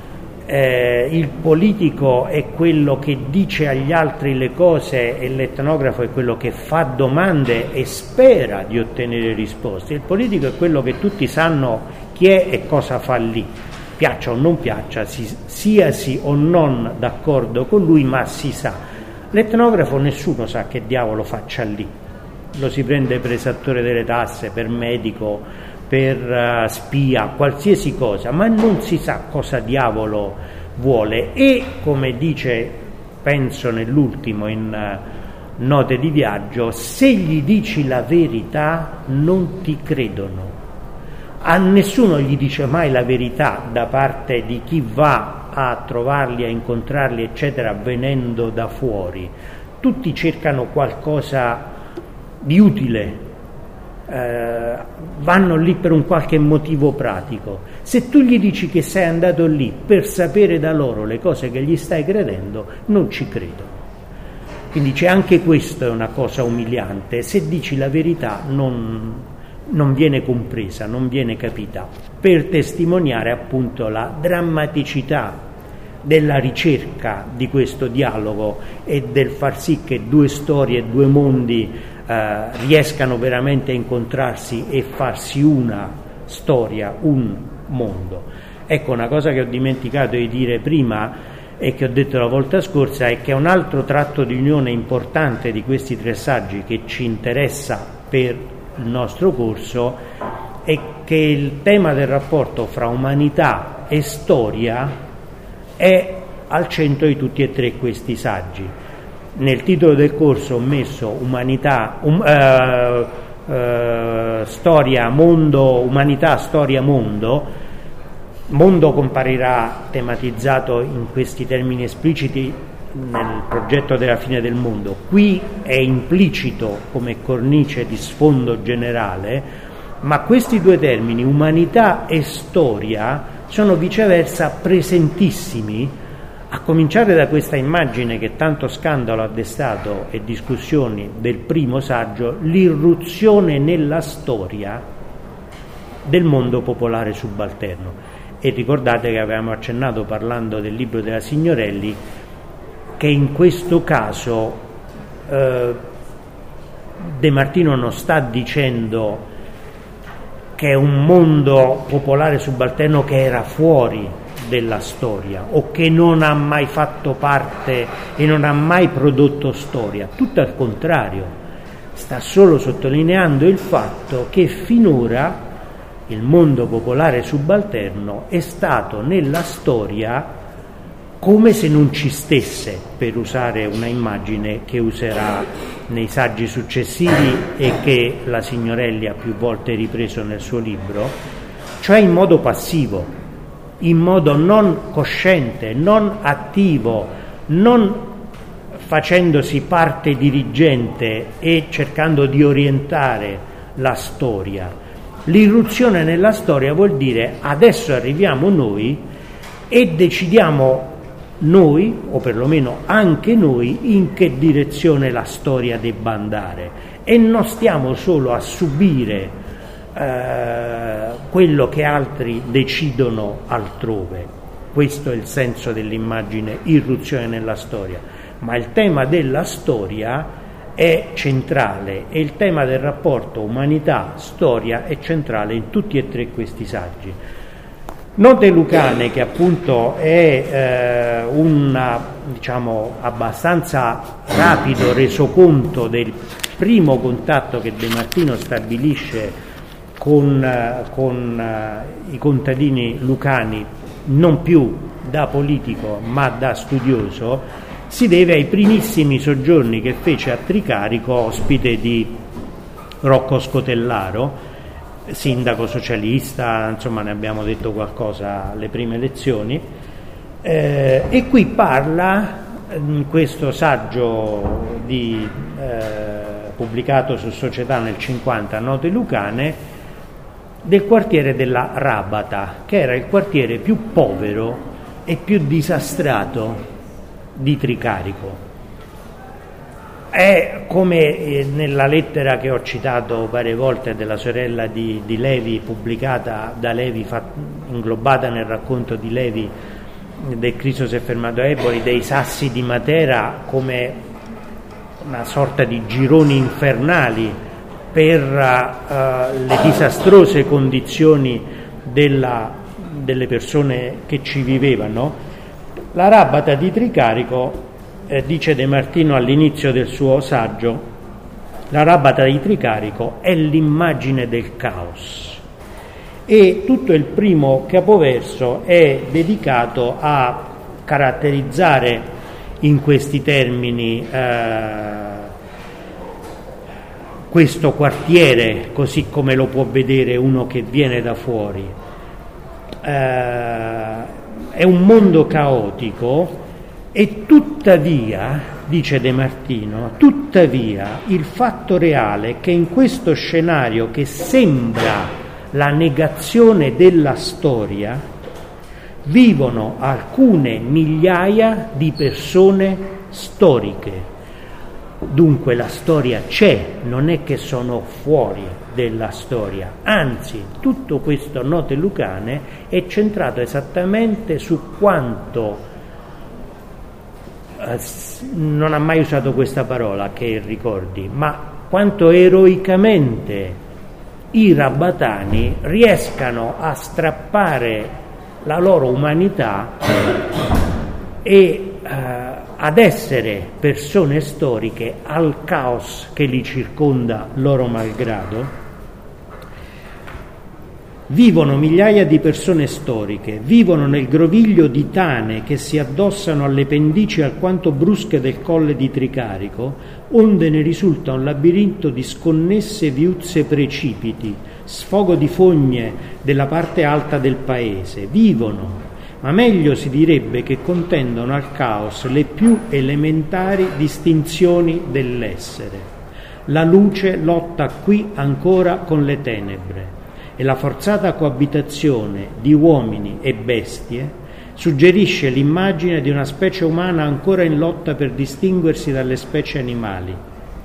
Il politico è quello che dice agli altri le cose e l'etnografo è quello che fa domande e spera di ottenere risposte. Il politico è quello che tutti sanno chi è e cosa fa lì, piaccia o non piaccia, sia sì o non d'accordo con lui, ma si sa. L'etnografo nessuno sa che diavolo faccia lì, lo si prende per esattore delle tasse, per medico, per spia, qualsiasi cosa, ma non si sa cosa diavolo vuole. E come dice, penso nell'ultimo in Note di viaggio, se gli dici la verità non ti credono. A nessuno gli dice mai la verità da parte di chi va a trovarli, a incontrarli eccetera venendo da fuori. Tutti cercano qualcosa di utile, vanno lì per un qualche motivo pratico. Se tu gli dici che sei andato lì per sapere da loro le cose che gli stai credendo, non ci credono. Quindi c'è anche questo, è una cosa umiliante. Se dici la verità non viene compresa, non viene capita, per testimoniare appunto la drammaticità della ricerca di questo dialogo e del far sì che due storie, due mondi riescano veramente a incontrarsi e farsi una storia, un mondo. Ecco, una cosa che ho dimenticato di dire prima e che ho detto la volta scorsa è che un altro tratto di unione importante di questi tre saggi che ci interessa per il nostro corso è che il tema del rapporto fra umanità e storia è al centro di tutti e tre questi saggi. Nel titolo del corso ho messo umanità, storia, mondo, umanità, storia, mondo. Mondo comparirà tematizzato in questi termini espliciti nel progetto della fine del mondo. Qui è implicito come cornice di sfondo generale, ma questi due termini, umanità e storia, sono viceversa presentissimi, a cominciare da questa immagine che tanto scandalo ha destato e discussioni del primo saggio, l'irruzione nella storia del mondo popolare subalterno. E ricordate che avevamo accennato, parlando del libro della Signorelli, che in questo caso De Martino non sta dicendo che è un mondo popolare subalterno che era fuori della storia o che non ha mai fatto parte e non ha mai prodotto storia, tutto al contrario, sta solo sottolineando il fatto che finora il mondo popolare subalterno è stato nella storia come se non ci stesse, per usare una immagine che userà nei saggi successivi e che la Signorelli ha più volte ripreso nel suo libro, cioè in modo passivo, in modo non cosciente, non attivo, non facendosi parte dirigente e cercando di orientare la storia. L'irruzione nella storia vuol dire adesso arriviamo noi e decidiamo noi, o perlomeno anche noi, in che direzione la storia debba andare, e non stiamo solo a subire quello che altri decidono altrove. Questo è il senso dell'immagine irruzione nella storia, ma il tema della storia è centrale e il tema del rapporto umanità-storia è centrale in tutti e tre questi saggi. Note lucane, che appunto è abbastanza rapido resoconto del primo contatto che De Martino stabilisce con i contadini lucani, non più da politico ma da studioso, si deve ai primissimi soggiorni che fece a Tricarico, ospite di Rocco Scotellaro, sindaco socialista, insomma ne abbiamo detto qualcosa alle prime lezioni, e qui parla in questo saggio pubblicato su Società nel 50, Note lucane, del quartiere della Rabata, che era il quartiere più povero e più disastrato di Tricarico. È come nella lettera che ho citato varie volte della sorella di Levi, pubblicata da Levi, inglobata nel racconto di Levi del Cristo si è fermato a Eboli, dei sassi di Matera come una sorta di gironi infernali per le disastrose condizioni delle persone che ci vivevano. La Rabata di Tricarico, dice De Martino all'inizio del suo saggio, la Rabata di Tricarico è l'immagine del caos, e tutto il primo capoverso è dedicato a caratterizzare in questi termini questo quartiere così come lo può vedere uno che viene da fuori. È un mondo caotico e tuttavia, dice De Martino, tuttavia il fatto reale è che in questo scenario che sembra la negazione della storia vivono alcune migliaia di persone storiche. Dunque la storia c'è, non è che sono fuori della storia, anzi tutto questo Note lucane è centrato esattamente su quanto non ha mai usato questa parola, che ricordi, ma quanto eroicamente i rabatani riescano a strappare la loro umanità e ad essere persone storiche al caos che li circonda loro malgrado. Vivono migliaia di persone storiche, vivono nel groviglio di tane che si addossano alle pendici alquanto brusche del colle di Tricarico, onde ne risulta un labirinto di sconnesse viuzze precipiti, sfogo di fogne della parte alta del paese. Vivono, ma meglio si direbbe che contendono al caos le più elementari distinzioni dell'essere. La luce lotta qui ancora con le tenebre, e la forzata coabitazione di uomini e bestie suggerisce l'immagine di una specie umana ancora in lotta per distinguersi dalle specie animali.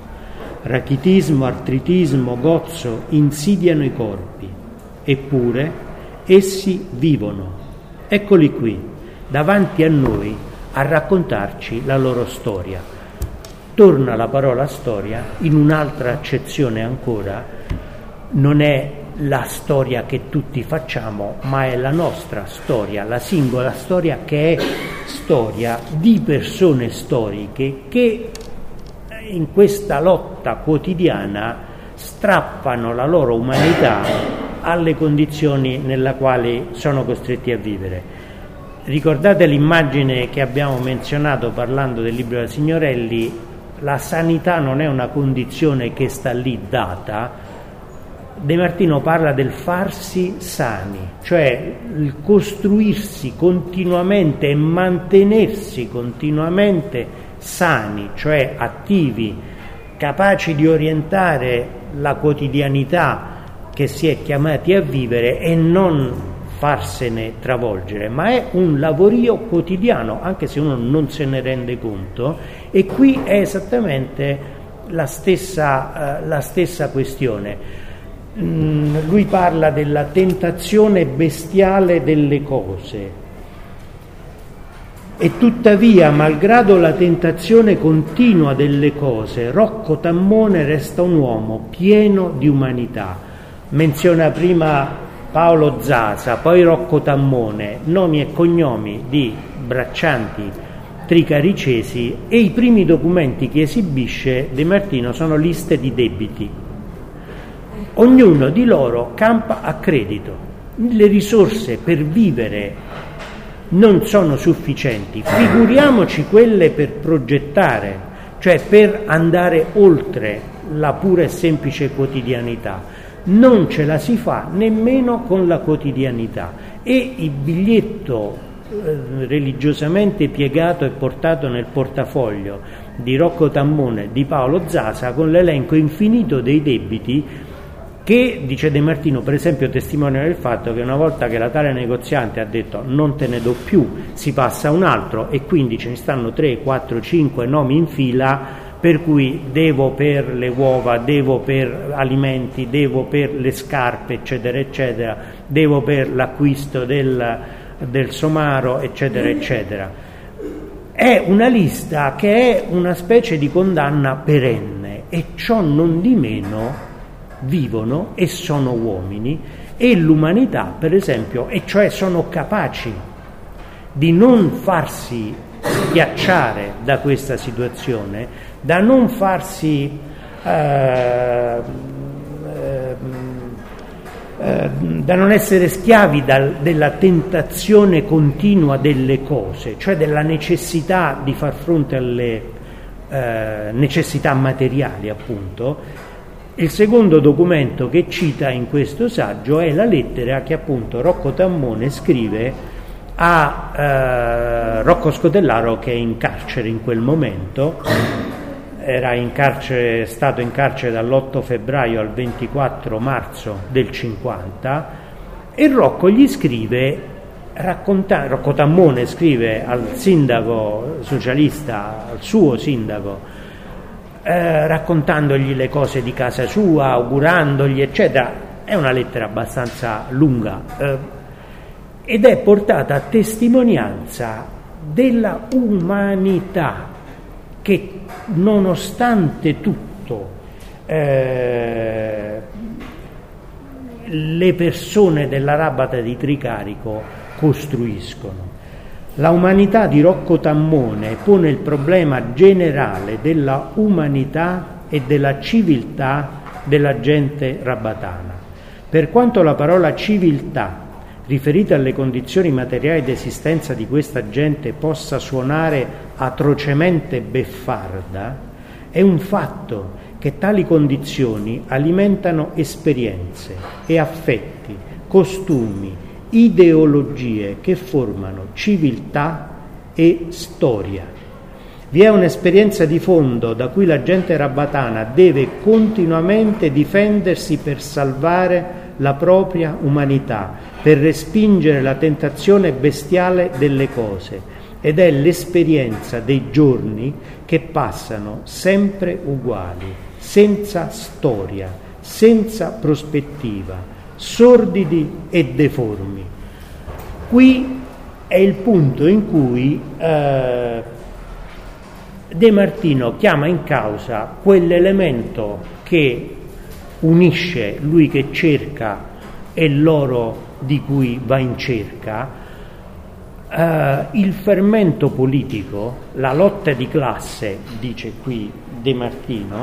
Rachitismo, artritismo, gozzo insidiano i corpi, eppure essi vivono. Eccoli qui, davanti a noi, a raccontarci la loro storia. Torna la parola storia in un'altra accezione ancora, non è la storia che tutti facciamo, ma è la nostra storia, la singola storia che è storia di persone storiche che in questa lotta quotidiana strappano la loro umanità alle condizioni nella quali sono costretti a vivere. Ricordate l'immagine che abbiamo menzionato parlando del libro della Signorelli? La sanità non è una condizione che sta lì data. De Martino parla del farsi sani, cioè il costruirsi continuamente e mantenersi continuamente sani, cioè attivi, capaci di orientare la quotidianità che si è chiamati a vivere e non farsene travolgere, ma è un lavorio quotidiano, anche se uno non se ne rende conto, e qui è esattamente la stessa questione. Lui parla della tentazione bestiale delle cose e tuttavia, malgrado la tentazione continua delle cose, Rocco Tammone resta un uomo pieno di umanità. Menziona prima Paolo Zasa, poi Rocco Tammone, nomi e cognomi di braccianti tricaricesi, e i primi documenti che esibisce De Martino sono liste di debiti. Ognuno di loro campa a credito. Le risorse per vivere non sono sufficienti, figuriamoci quelle per progettare, cioè per andare oltre la pura e semplice quotidianità. Non ce la si fa nemmeno con la quotidianità, e il biglietto religiosamente piegato e portato nel portafoglio di Rocco Tammone, di Paolo Zasa, con l'elenco infinito dei debiti che, dice De Martino, per esempio testimonia del fatto che una volta che la tale negoziante ha detto non te ne do più, si passa a un altro, e quindi ce ne stanno 3, 4, 5 nomi in fila, per cui devo per le uova, devo per alimenti, devo per le scarpe, eccetera eccetera, devo per l'acquisto del somaro, eccetera eccetera. È una lista che è una specie di condanna perenne, e ciò non di meno vivono e sono uomini, e l'umanità, per esempio, e cioè sono capaci di non farsi schiacciare da questa situazione, da non farsi da non essere schiavi della tentazione continua delle cose, cioè della necessità di far fronte alle necessità materiali, appunto. Il secondo documento che cita in questo saggio è la lettera che appunto Rocco Tammone scrive a Rocco Scodellaro, che è in carcere in quel momento. Era stato in carcere dall'8 febbraio al 24 marzo del 50, e Rocco gli scrive, Rocco Tammone scrive al sindaco socialista, al suo sindaco, raccontandogli le cose di casa sua, augurandogli, eccetera. È una lettera abbastanza lunga, ed è portata a testimonianza della umanità che nonostante tutto le persone dell'Arabata di Tricarico costruiscono. La umanità di Rocco Tammone pone il problema generale della umanità e della civiltà della gente rabatana. Per quanto la parola civiltà, riferita alle condizioni materiali d'esistenza di questa gente, possa suonare atrocemente beffarda, è un fatto che tali condizioni alimentano esperienze e affetti, costumi, ideologie che formano civiltà e storia. Vi è un'esperienza di fondo da cui la gente rabatana deve continuamente difendersi per salvare la propria umanità, per respingere la tentazione bestiale delle cose, ed è l'esperienza dei giorni che passano sempre uguali, senza storia, senza prospettiva, sordidi e deformi. Qui è il punto in cui De Martino chiama in causa quell'elemento che unisce lui che cerca e loro di cui va in cerca, il fermento politico, la lotta di classe, dice qui De Martino.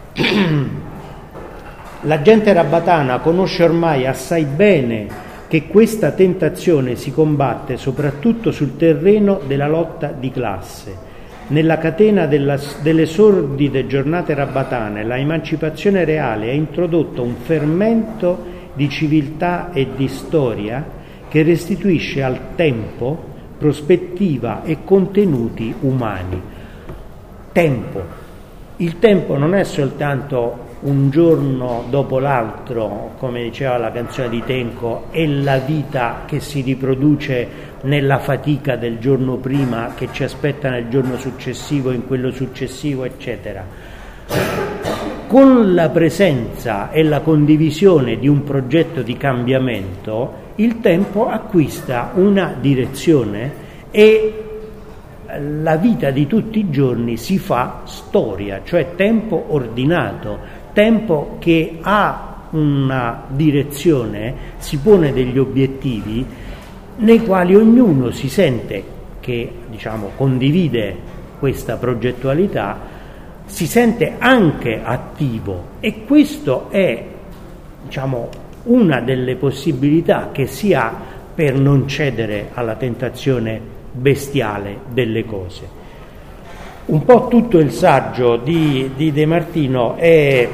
La gente rabatana conosce ormai assai bene che questa tentazione si combatte soprattutto sul terreno della lotta di classe. Nella catena delle sordide giornate rabatane la emancipazione reale ha introdotto un fermento di civiltà e di storia che restituisce al tempo prospettiva e contenuti umani. Tempo. Il tempo non è soltanto un giorno dopo l'altro, come diceva la canzone di Tenco, è la vita che si riproduce nella fatica del giorno prima, che ci aspetta nel giorno successivo, in quello successivo, eccetera. Con la presenza e la condivisione di un progetto di cambiamento, il tempo acquista una direzione e la vita di tutti i giorni si fa storia, cioè tempo ordinato, tempo che ha una direzione, si pone degli obiettivi nei quali ognuno si sente che, condivide questa progettualità, si sente anche attivo, e questo è, una delle possibilità che si ha per non cedere alla tentazione bestiale delle cose. Un po' tutto il saggio di De Martino è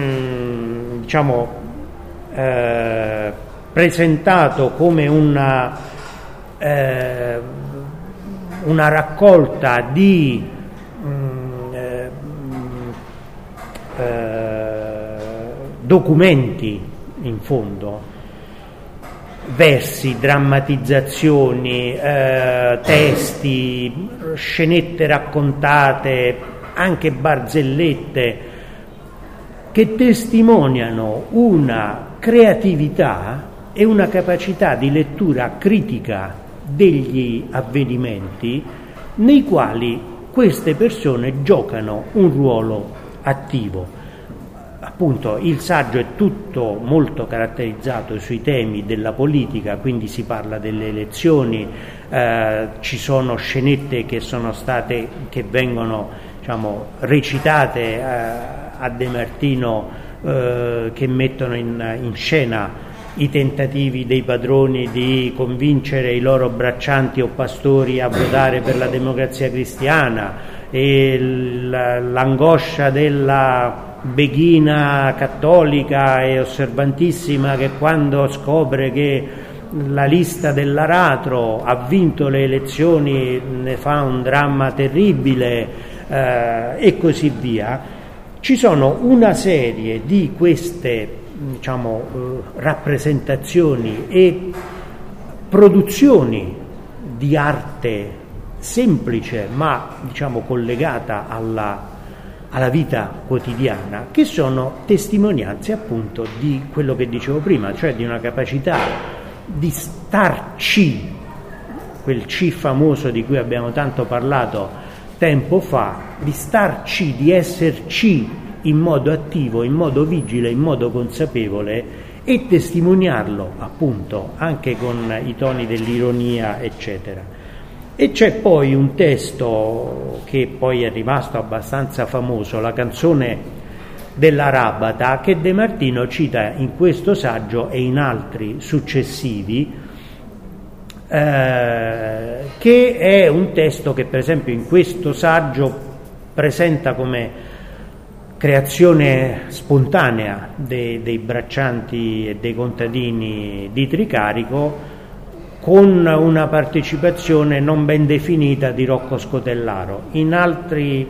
presentato come una raccolta di documenti, in fondo, versi, drammatizzazioni, testi, scenette raccontate, anche barzellette, che testimoniano una creatività e una capacità di lettura critica degli avvenimenti nei quali queste persone giocano un ruolo attivo. Appunto, il saggio è tutto molto caratterizzato sui temi della politica, quindi si parla delle elezioni, ci sono scenette che vengono recitate a De Martino, che mettono in scena i tentativi dei padroni di convincere i loro braccianti o pastori a votare per la Democrazia Cristiana, e l'angoscia della beghina cattolica e osservantissima che, quando scopre che la lista dell'aratro ha vinto le elezioni, ne fa un dramma terribile, e così via. Ci sono una serie di queste rappresentazioni e produzioni di arte semplice ma collegata alla vita quotidiana, che sono testimonianze appunto di quello che dicevo prima, cioè di una capacità di starci quel C famoso di cui abbiamo tanto parlato tempo fa, di starci, di esserci in modo attivo, in modo vigile, in modo consapevole, e testimoniarlo appunto anche con i toni dell'ironia, eccetera. E c'è poi un testo che poi è rimasto abbastanza famoso, la canzone dell'Arabata, che De Martino cita in questo saggio e in altri successivi, che è un testo che per esempio in questo saggio presenta come creazione spontanea dei braccianti e dei contadini di Tricarico, con una partecipazione non ben definita di Rocco Scotellaro. In altri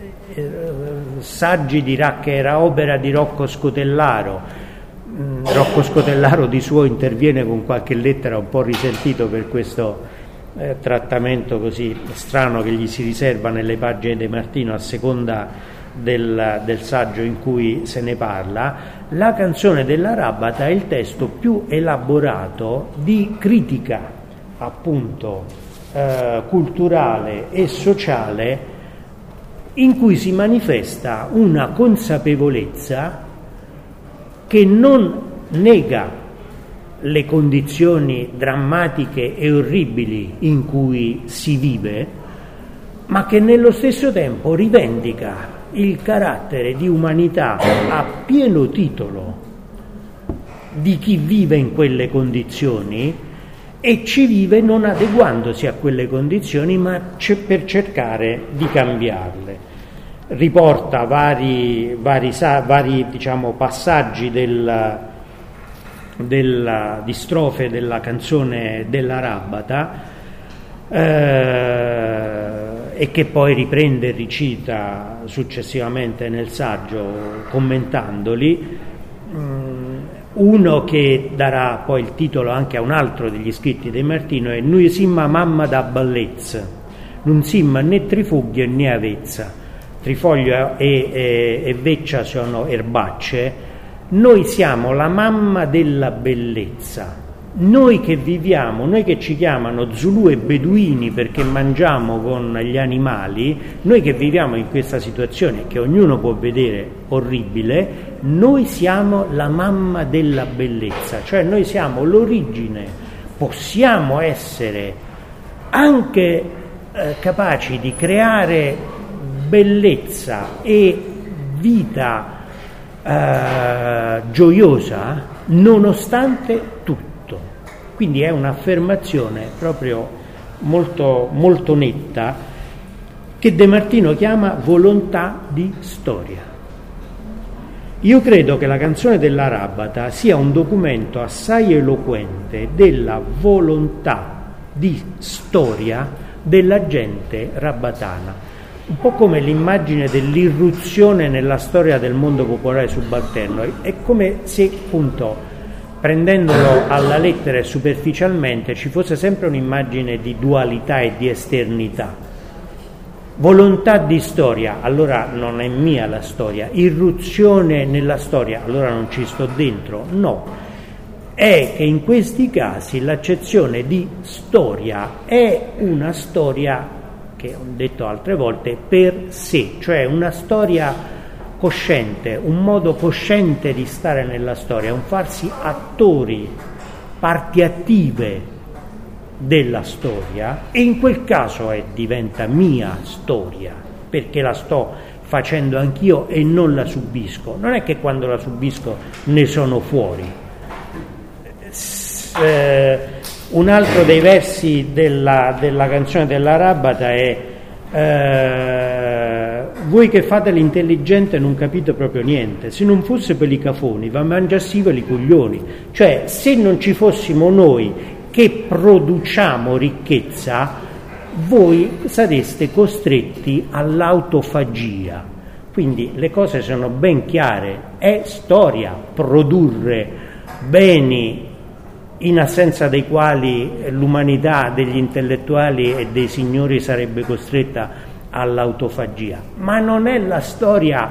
saggi dirà che era opera di Rocco Scotellaro. Rocco Scotellaro di suo interviene con qualche lettera un po' risentito per questo trattamento così strano che gli si riserva nelle pagine di De Martino a seconda del saggio in cui se ne parla. La canzone dell'Arabata è il testo più elaborato di critica appunto culturale e sociale, in cui si manifesta una consapevolezza che non nega le condizioni drammatiche e orribili in cui si vive, ma che nello stesso tempo rivendica il carattere di umanità a pieno titolo di chi vive in quelle condizioni e ci vive non adeguandosi a quelle condizioni, ma per cercare di cambiarle. Riporta vari diciamo, passaggi di strofe della canzone dell'Arabata, e che poi riprende e ricita successivamente nel saggio commentandoli. Uno che darà poi il titolo anche a un altro degli scritti di Martino è «Noi simma mamma da bellezza, non simma né trifuglie né avezza». Trifoglio e veccia sono erbacce, noi siamo la mamma della bellezza. Noi che viviamo, noi che ci chiamano Zulù e Beduini perché mangiamo con gli animali, noi che viviamo in questa situazione che ognuno può vedere orribile, noi siamo la mamma della bellezza, cioè noi siamo l'origine, possiamo essere anche capaci di creare bellezza e vita gioiosa nonostante tutto. Quindi è un'affermazione proprio molto, molto netta che De Martino chiama volontà di storia. Io credo che la canzone dell'Arabata sia un documento assai eloquente della volontà di storia della gente rabatana, un po' come l'immagine dell'irruzione nella storia del mondo popolare subalterno. È come se appunto, prendendolo alla lettera e superficialmente, ci fosse sempre un'immagine di dualità e di esternità. Volontà di storia, allora non è mia la storia. Irruzione nella storia, allora non ci sto dentro. No, è che in questi casi l'accezione di storia è una storia, che ho detto altre volte, per sé, cioè una storia cosciente, un modo cosciente di stare nella storia, un farsi attori, parti attive della storia, e in quel caso diventa mia storia, perché la sto facendo anch'io e non la subisco. Non è che quando la subisco ne sono fuori. Un altro dei versi della canzone dell'Arabata è voi che fate l'intelligente non capite proprio niente, se non fosse per i cafoni va mangiassivo i coglioni. Cioè, se non ci fossimo noi che produciamo ricchezza, voi sareste costretti all'autofagia. Quindi le cose sono ben chiare, è storia produrre beni in assenza dei quali l'umanità degli intellettuali e dei signori sarebbe costretta all'autofagia, ma non è la storia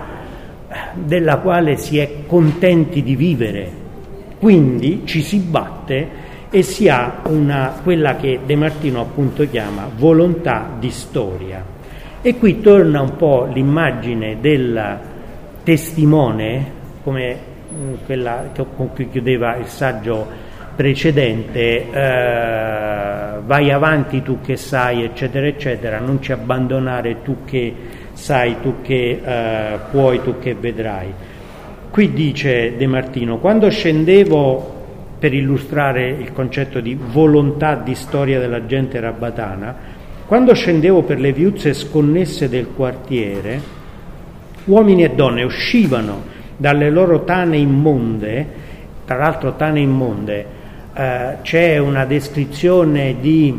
della quale si è contenti di vivere. Quindi ci si batte e si ha quella che De Martino appunto chiama volontà di storia. E qui torna un po' l'immagine del testimone, come quella con cui chiudeva il saggio precedente, vai avanti tu che sai, eccetera eccetera, non ci abbandonare tu che sai, tu che puoi, tu che vedrai. Qui dice De Martino: quando scendevo, per illustrare il concetto di volontà di storia della gente rabatana, quando scendevo per le viuzze sconnesse del quartiere, uomini e donne uscivano dalle loro tane immonde. Tra l'altro tane immonde, c'è una descrizione di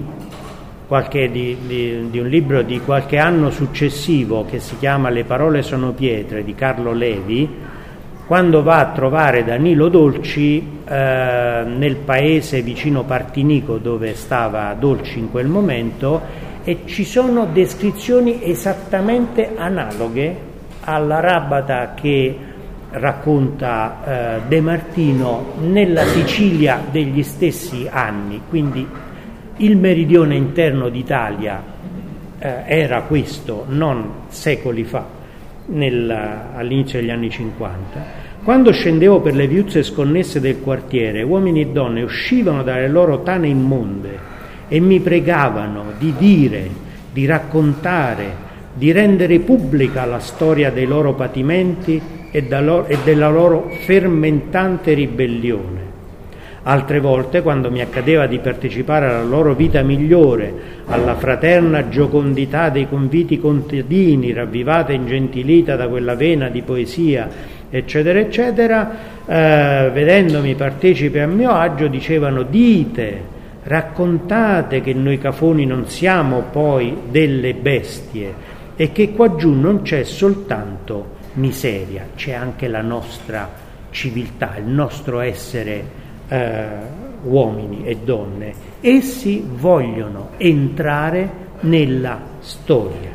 un libro di qualche anno successivo che si chiama Le parole sono pietre, di Carlo Levi, quando va a trovare Danilo Dolci nel paese vicino Partinico dove stava Dolci in quel momento, e ci sono descrizioni esattamente analoghe alla rabata che racconta De Martino nella Sicilia degli stessi anni. Quindi il meridione interno d'Italia era questo, non secoli fa, all'inizio degli anni 50. Quando scendevo per le viuzze sconnesse del quartiere, uomini e donne uscivano dalle loro tane immonde e mi pregavano di dire, di raccontare, di rendere pubblica la storia dei loro patimenti e della loro fermentante ribellione. Altre volte, quando mi accadeva di partecipare alla loro vita migliore, alla fraterna giocondità dei conviti contadini, ravvivata e ingentilita da quella vena di poesia, eccetera, eccetera, vedendomi partecipe a mio agio, dicevano: dite, raccontate che noi cafoni non siamo poi delle bestie e che qua giù non c'è soltanto miseria, c'è anche la nostra civiltà, il nostro essere uomini e donne. Essi vogliono entrare nella storia,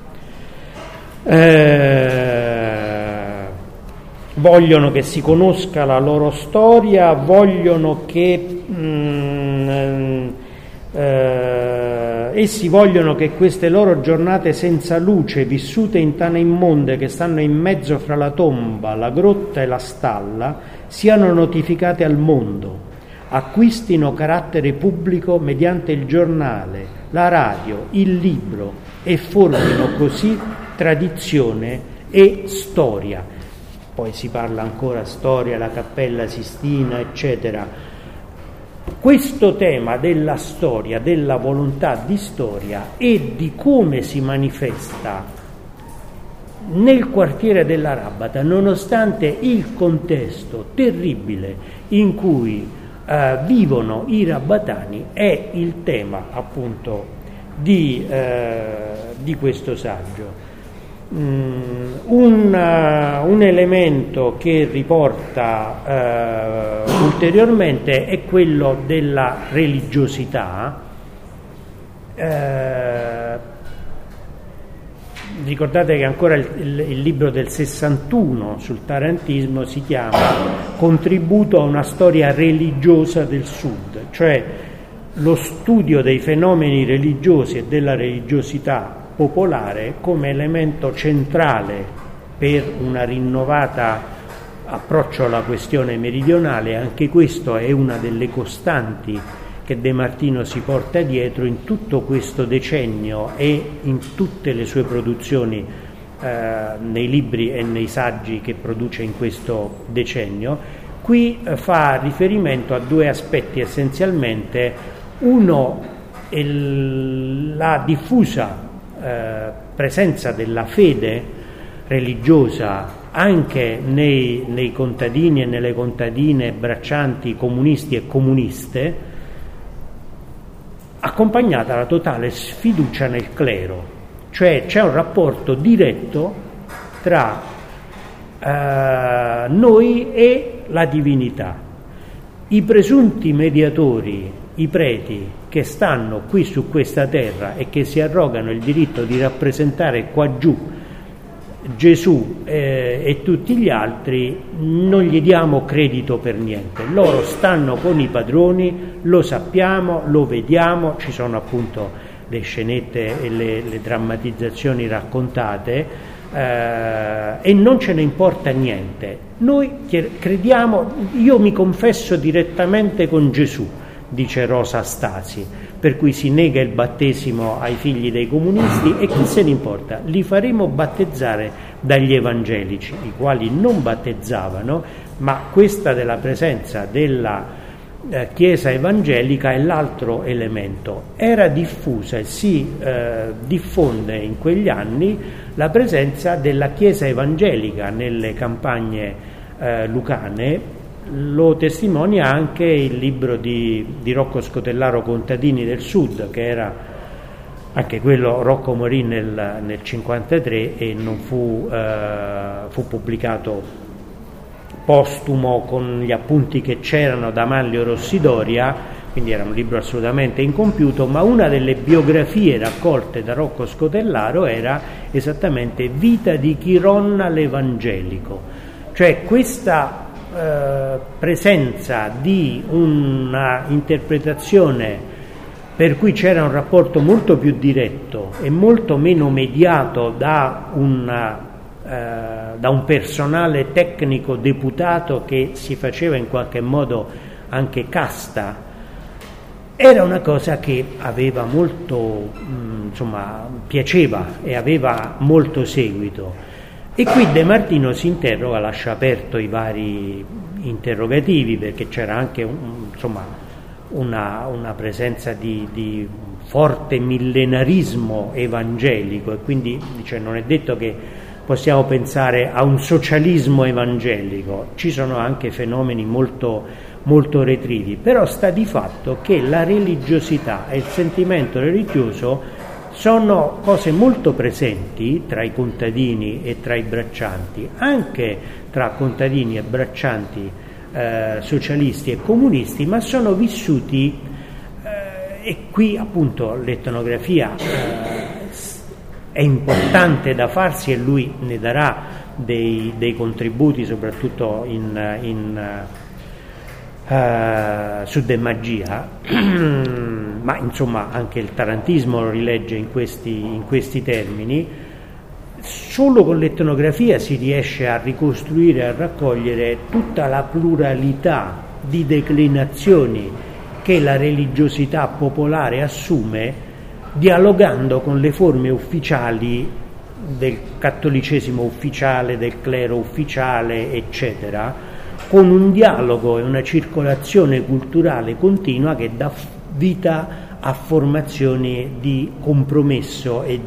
vogliono che si conosca la loro storia, vogliono che essi vogliono che queste loro giornate senza luce, vissute in tane immonde che stanno in mezzo fra la tomba, la grotta e la stalla, siano notificate al mondo, acquistino carattere pubblico mediante il giornale, la radio, il libro e formino così tradizione e storia. Poi si parla ancora storia, la Cappella Sistina, eccetera. Questo tema della storia, della volontà di storia e di come si manifesta nel quartiere della Rabata, nonostante il contesto terribile in cui vivono i rabatani, è il tema appunto di questo saggio. Un elemento che riporta ulteriormente è quello della religiosità. Ricordate che ancora il libro del 61 sul tarantismo si chiama Contributo a una storia religiosa del Sud, cioè lo studio dei fenomeni religiosi e della religiosità popolare come elemento centrale per una rinnovata approccio alla questione meridionale. Anche questo è una delle costanti che De Martino si porta dietro in tutto questo decennio e in tutte le sue produzioni, nei libri e nei saggi che produce in questo decennio. Qui fa riferimento a due aspetti essenzialmente. Uno è la diffusa presenza della fede religiosa anche nei contadini e nelle contadine braccianti comunisti e comuniste, accompagnata dalla totale sfiducia nel clero, cioè c'è un rapporto diretto tra noi e la divinità. I presunti mediatori, i preti che stanno qui su questa terra e che si arrogano il diritto di rappresentare qua giù Gesù e tutti gli altri non gli diamo credito per niente. Loro stanno con i padroni, lo sappiamo, lo vediamo, ci sono appunto le scenette e le drammatizzazioni raccontate, e non ce ne importa niente. Noi crediamo, io mi confesso direttamente con Gesù, dice Rosa Stasi, per cui si nega il battesimo ai figli dei comunisti, e chi se ne importa, li faremo battezzare dagli evangelici, i quali non battezzavano, ma questa della presenza della Chiesa evangelica è l'altro elemento. Era diffusa e si diffonde in quegli anni la presenza della Chiesa evangelica nelle campagne lucane. Lo testimonia anche il libro di Rocco Scotellaro, Contadini del Sud, che era anche quello. Rocco morì nel 1953 e non fu pubblicato postumo con gli appunti che c'erano da Manlio Rossidoria, quindi era un libro assolutamente incompiuto, ma una delle biografie raccolte da Rocco Scotellaro era esattamente Vita di Chiron l'Evangelico, cioè questa presenza di una interpretazione per cui c'era un rapporto molto più diretto e molto meno mediato da un personale tecnico deputato che si faceva in qualche modo anche casta, era una cosa che aveva molto, piaceva e aveva molto seguito. E qui De Martino si interroga, lascia aperto i vari interrogativi, perché c'era anche una presenza di forte millenarismo evangelico, e quindi dice, non è detto che possiamo pensare a un socialismo evangelico, ci sono anche fenomeni molto, molto retrivi, però sta di fatto che la religiosità e il sentimento religioso sono cose molto presenti tra i contadini e tra i braccianti, anche tra contadini e braccianti socialisti e comunisti, ma sono vissuti, e qui appunto l'etnografia è importante da farsi, e lui ne darà dei contributi soprattutto su De Magia, ma insomma anche il tarantismo lo rilegge in questi termini. Solo con l'etnografia si riesce a ricostruire, a raccogliere tutta la pluralità di declinazioni che la religiosità popolare assume, dialogando con le forme ufficiali del cattolicesimo ufficiale, del clero ufficiale, eccetera, con un dialogo e una circolazione culturale continua che dà vita a formazioni di compromesso e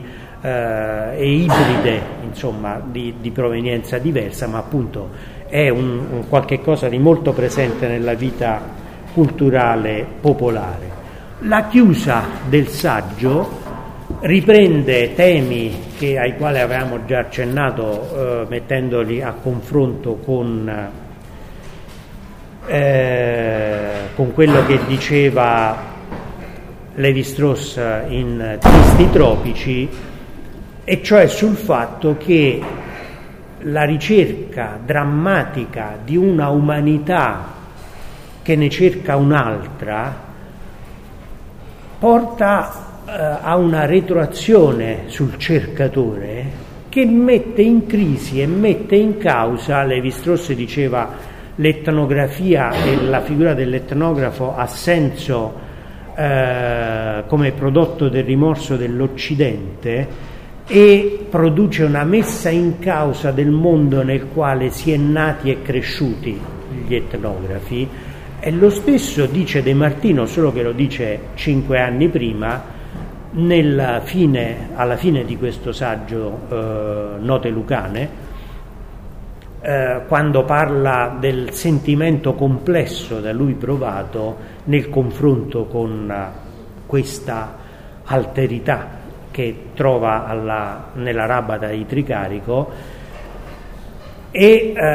ibride, insomma, di provenienza diversa, ma appunto è un qualche cosa di molto presente nella vita culturale popolare. La chiusa del saggio riprende temi ai quali avevamo già accennato, mettendoli a confronto con quello che diceva Lévi-Strauss in Tristi tropici, e cioè sul fatto che la ricerca drammatica di una umanità che ne cerca un'altra porta a una retroazione sul cercatore che mette in crisi e mette in causa. Lévi-Strauss diceva: l'etnografia e la figura dell'etnografo ha senso come prodotto del rimorso dell'Occidente, e produce una messa in causa del mondo nel quale si è nati e cresciuti gli etnografi. E lo stesso dice De Martino, solo che lo dice 5 anni prima, alla fine di questo saggio Note lucane, quando parla del sentimento complesso da lui provato nel confronto con questa alterità che trova nella Rabata di Tricarico, e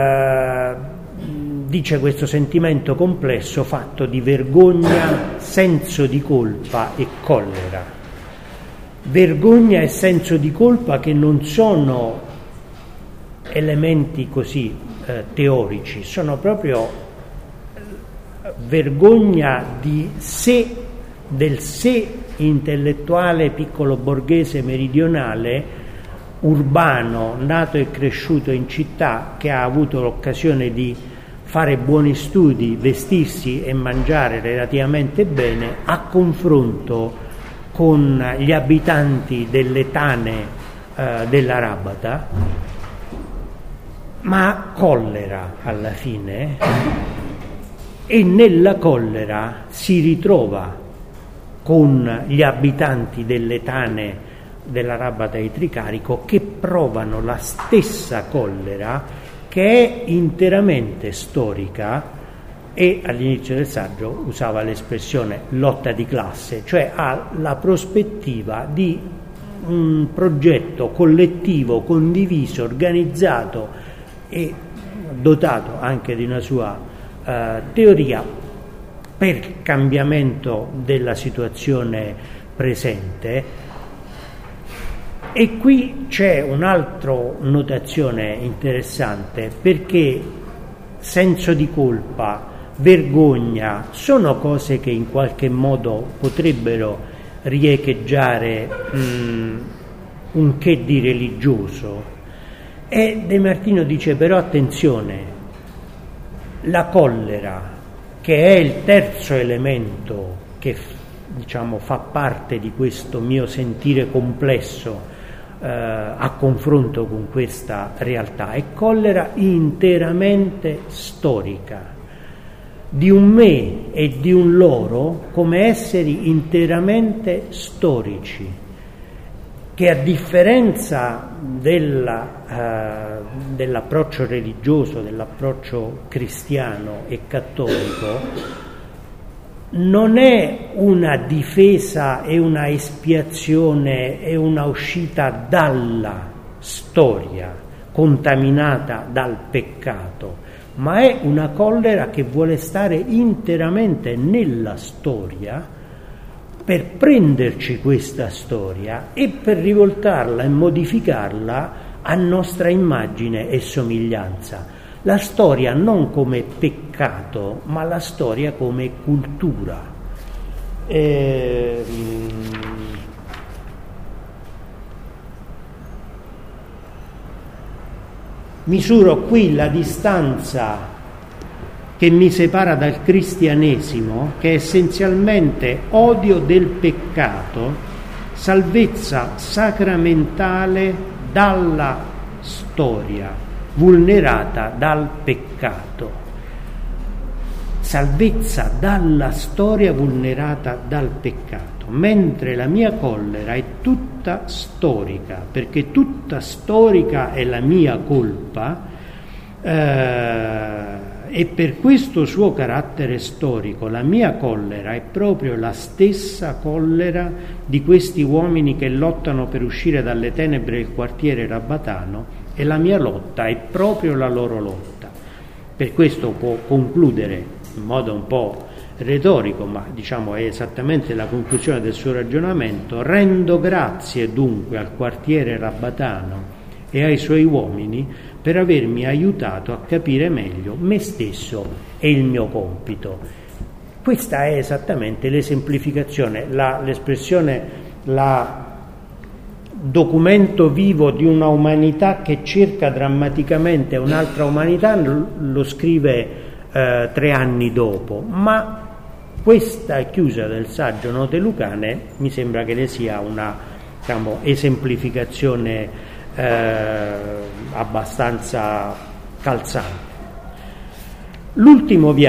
dice questo sentimento complesso fatto di vergogna, senso di colpa e collera. vergogna e senso di colpa che non sono elementi così teorici, sono proprio vergogna di sé, del sé intellettuale piccolo borghese meridionale, urbano, nato e cresciuto in città, che ha avuto l'occasione di fare buoni studi, vestirsi e mangiare relativamente bene, a confronto con gli abitanti delle tane della Rabata, ma collera alla fine, e nella collera si ritrova con gli abitanti delle tane della Rabata di Tricarico, che provano la stessa collera, che è interamente storica, e all'inizio del saggio usava l'espressione lotta di classe, cioè ha la prospettiva di un progetto collettivo, condiviso, organizzato e dotato anche di una sua teoria per cambiamento della situazione presente. E qui c'è un'altra notazione interessante, perché senso di colpa, vergogna sono cose che in qualche modo potrebbero riecheggiare un che di religioso, e De Martino dice però attenzione, la collera, che è il terzo elemento che diciamo fa parte di questo mio sentire complesso a confronto con questa realtà, è collera interamente storica, di un me e di un loro come esseri interamente storici, che a differenza dell'approccio religioso, dell'approccio cristiano e cattolico, non è una difesa e una espiazione e una uscita dalla storia contaminata dal peccato, ma è una collera che vuole stare interamente nella storia, per prenderci questa storia e per rivoltarla e modificarla a nostra immagine e somiglianza. La storia non come peccato, ma la storia come cultura. Misuro qui la distanza che mi separa dal cristianesimo, che è essenzialmente odio del peccato, salvezza sacramentale dalla storia, vulnerata dal peccato. Salvezza dalla storia vulnerata dal peccato, mentre la mia collera è tutta storica, perché tutta storica è la mia colpa, e per questo suo carattere storico la mia collera è proprio la stessa collera di questi uomini che lottano per uscire dalle tenebre del quartiere rabatano, e la mia lotta è proprio la loro lotta. Per questo può concludere in modo un po' retorico, ma diciamo è esattamente la conclusione del suo ragionamento: rendo grazie dunque al quartiere rabatano e ai suoi uomini per avermi aiutato a capire meglio me stesso e il mio compito. Questa è esattamente l'esemplificazione, l'espressione, documento vivo di una umanità che cerca drammaticamente un'altra umanità, lo scrive 3 anni dopo, ma questa chiusa del saggio Note Lucane mi sembra che ne sia una, diciamo, esemplificazione abbastanza calzante. L'ultimo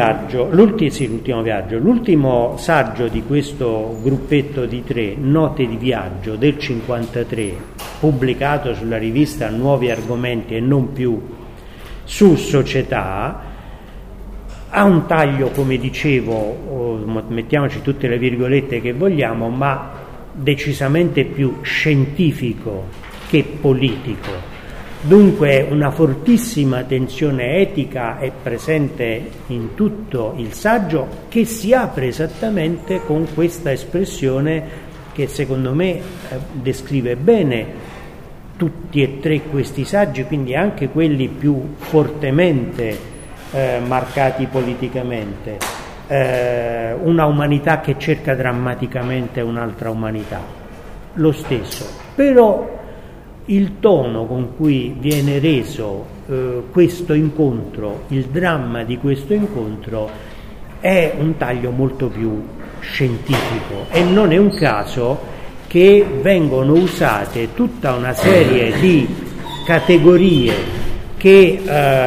saggio di questo gruppetto di 3, Note di viaggio del 53, pubblicato sulla rivista Nuovi Argomenti e non più su Società, ha un taglio, come dicevo, mettiamoci tutte le virgolette che vogliamo, ma decisamente più scientifico che politico. Dunque una fortissima tensione etica è presente in tutto il saggio, che si apre esattamente con questa espressione che secondo me descrive bene tutti e tre questi saggi, quindi anche quelli più fortemente marcati politicamente, una umanità che cerca drammaticamente un'altra umanità, lo stesso, però il tono con cui viene reso questo incontro, il dramma di questo incontro, è un taglio molto più scientifico, e non è un caso che vengono usate tutta una serie di categorie che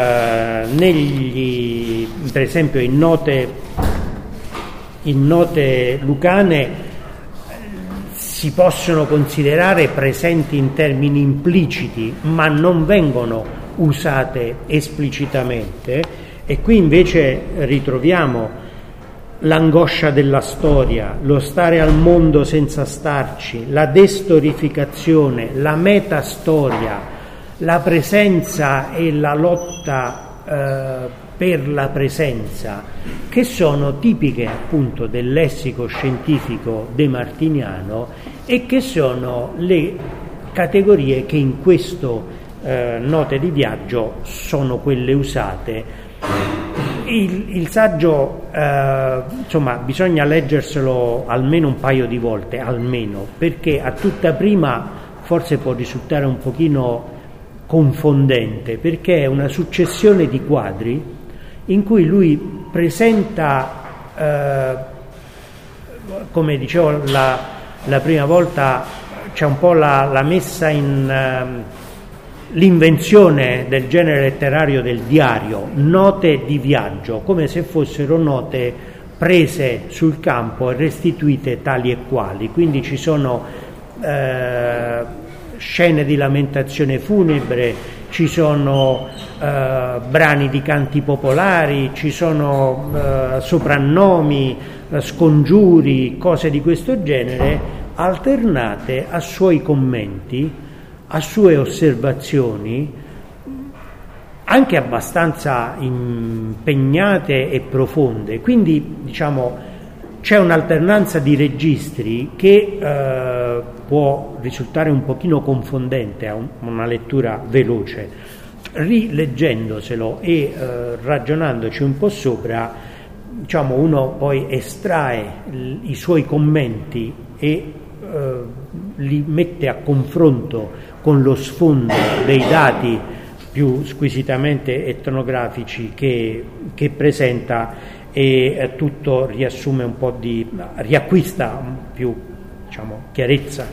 per esempio in note lucane si possono considerare presenti in termini impliciti, ma non vengono usate esplicitamente, e qui invece ritroviamo l'angoscia della storia, lo stare al mondo senza starci, la destorificazione, la metastoria, la presenza e la lotta per la presenza, che sono tipiche appunto del lessico scientifico demartiniano e che sono le categorie che in questo Note di viaggio sono quelle usate. Il saggio insomma bisogna leggerselo almeno un paio di volte, almeno, perché a tutta prima forse può risultare un pochino confondente, perché è una successione di quadri in cui lui presenta, come dicevo la prima volta, c'è un po' la messa in l'invenzione del genere letterario del diario, note di viaggio, come se fossero note prese sul campo e restituite tali e quali. Quindi ci sono scene di lamentazione funebre, ci sono brani di canti popolari, ci sono soprannomi, scongiuri, cose di questo genere, alternate a suoi commenti, a sue osservazioni, anche abbastanza impegnate e profonde. Quindi diciamo c'è un'alternanza di registri che può risultare un pochino confondente a una lettura veloce. Rileggendoselo e ragionandoci un po' sopra, diciamo, uno poi estrae i suoi commenti e li mette a confronto con lo sfondo dei dati più squisitamente etnografici che presenta, e tutto riassume un po' riacquista più, diciamo, chiarezza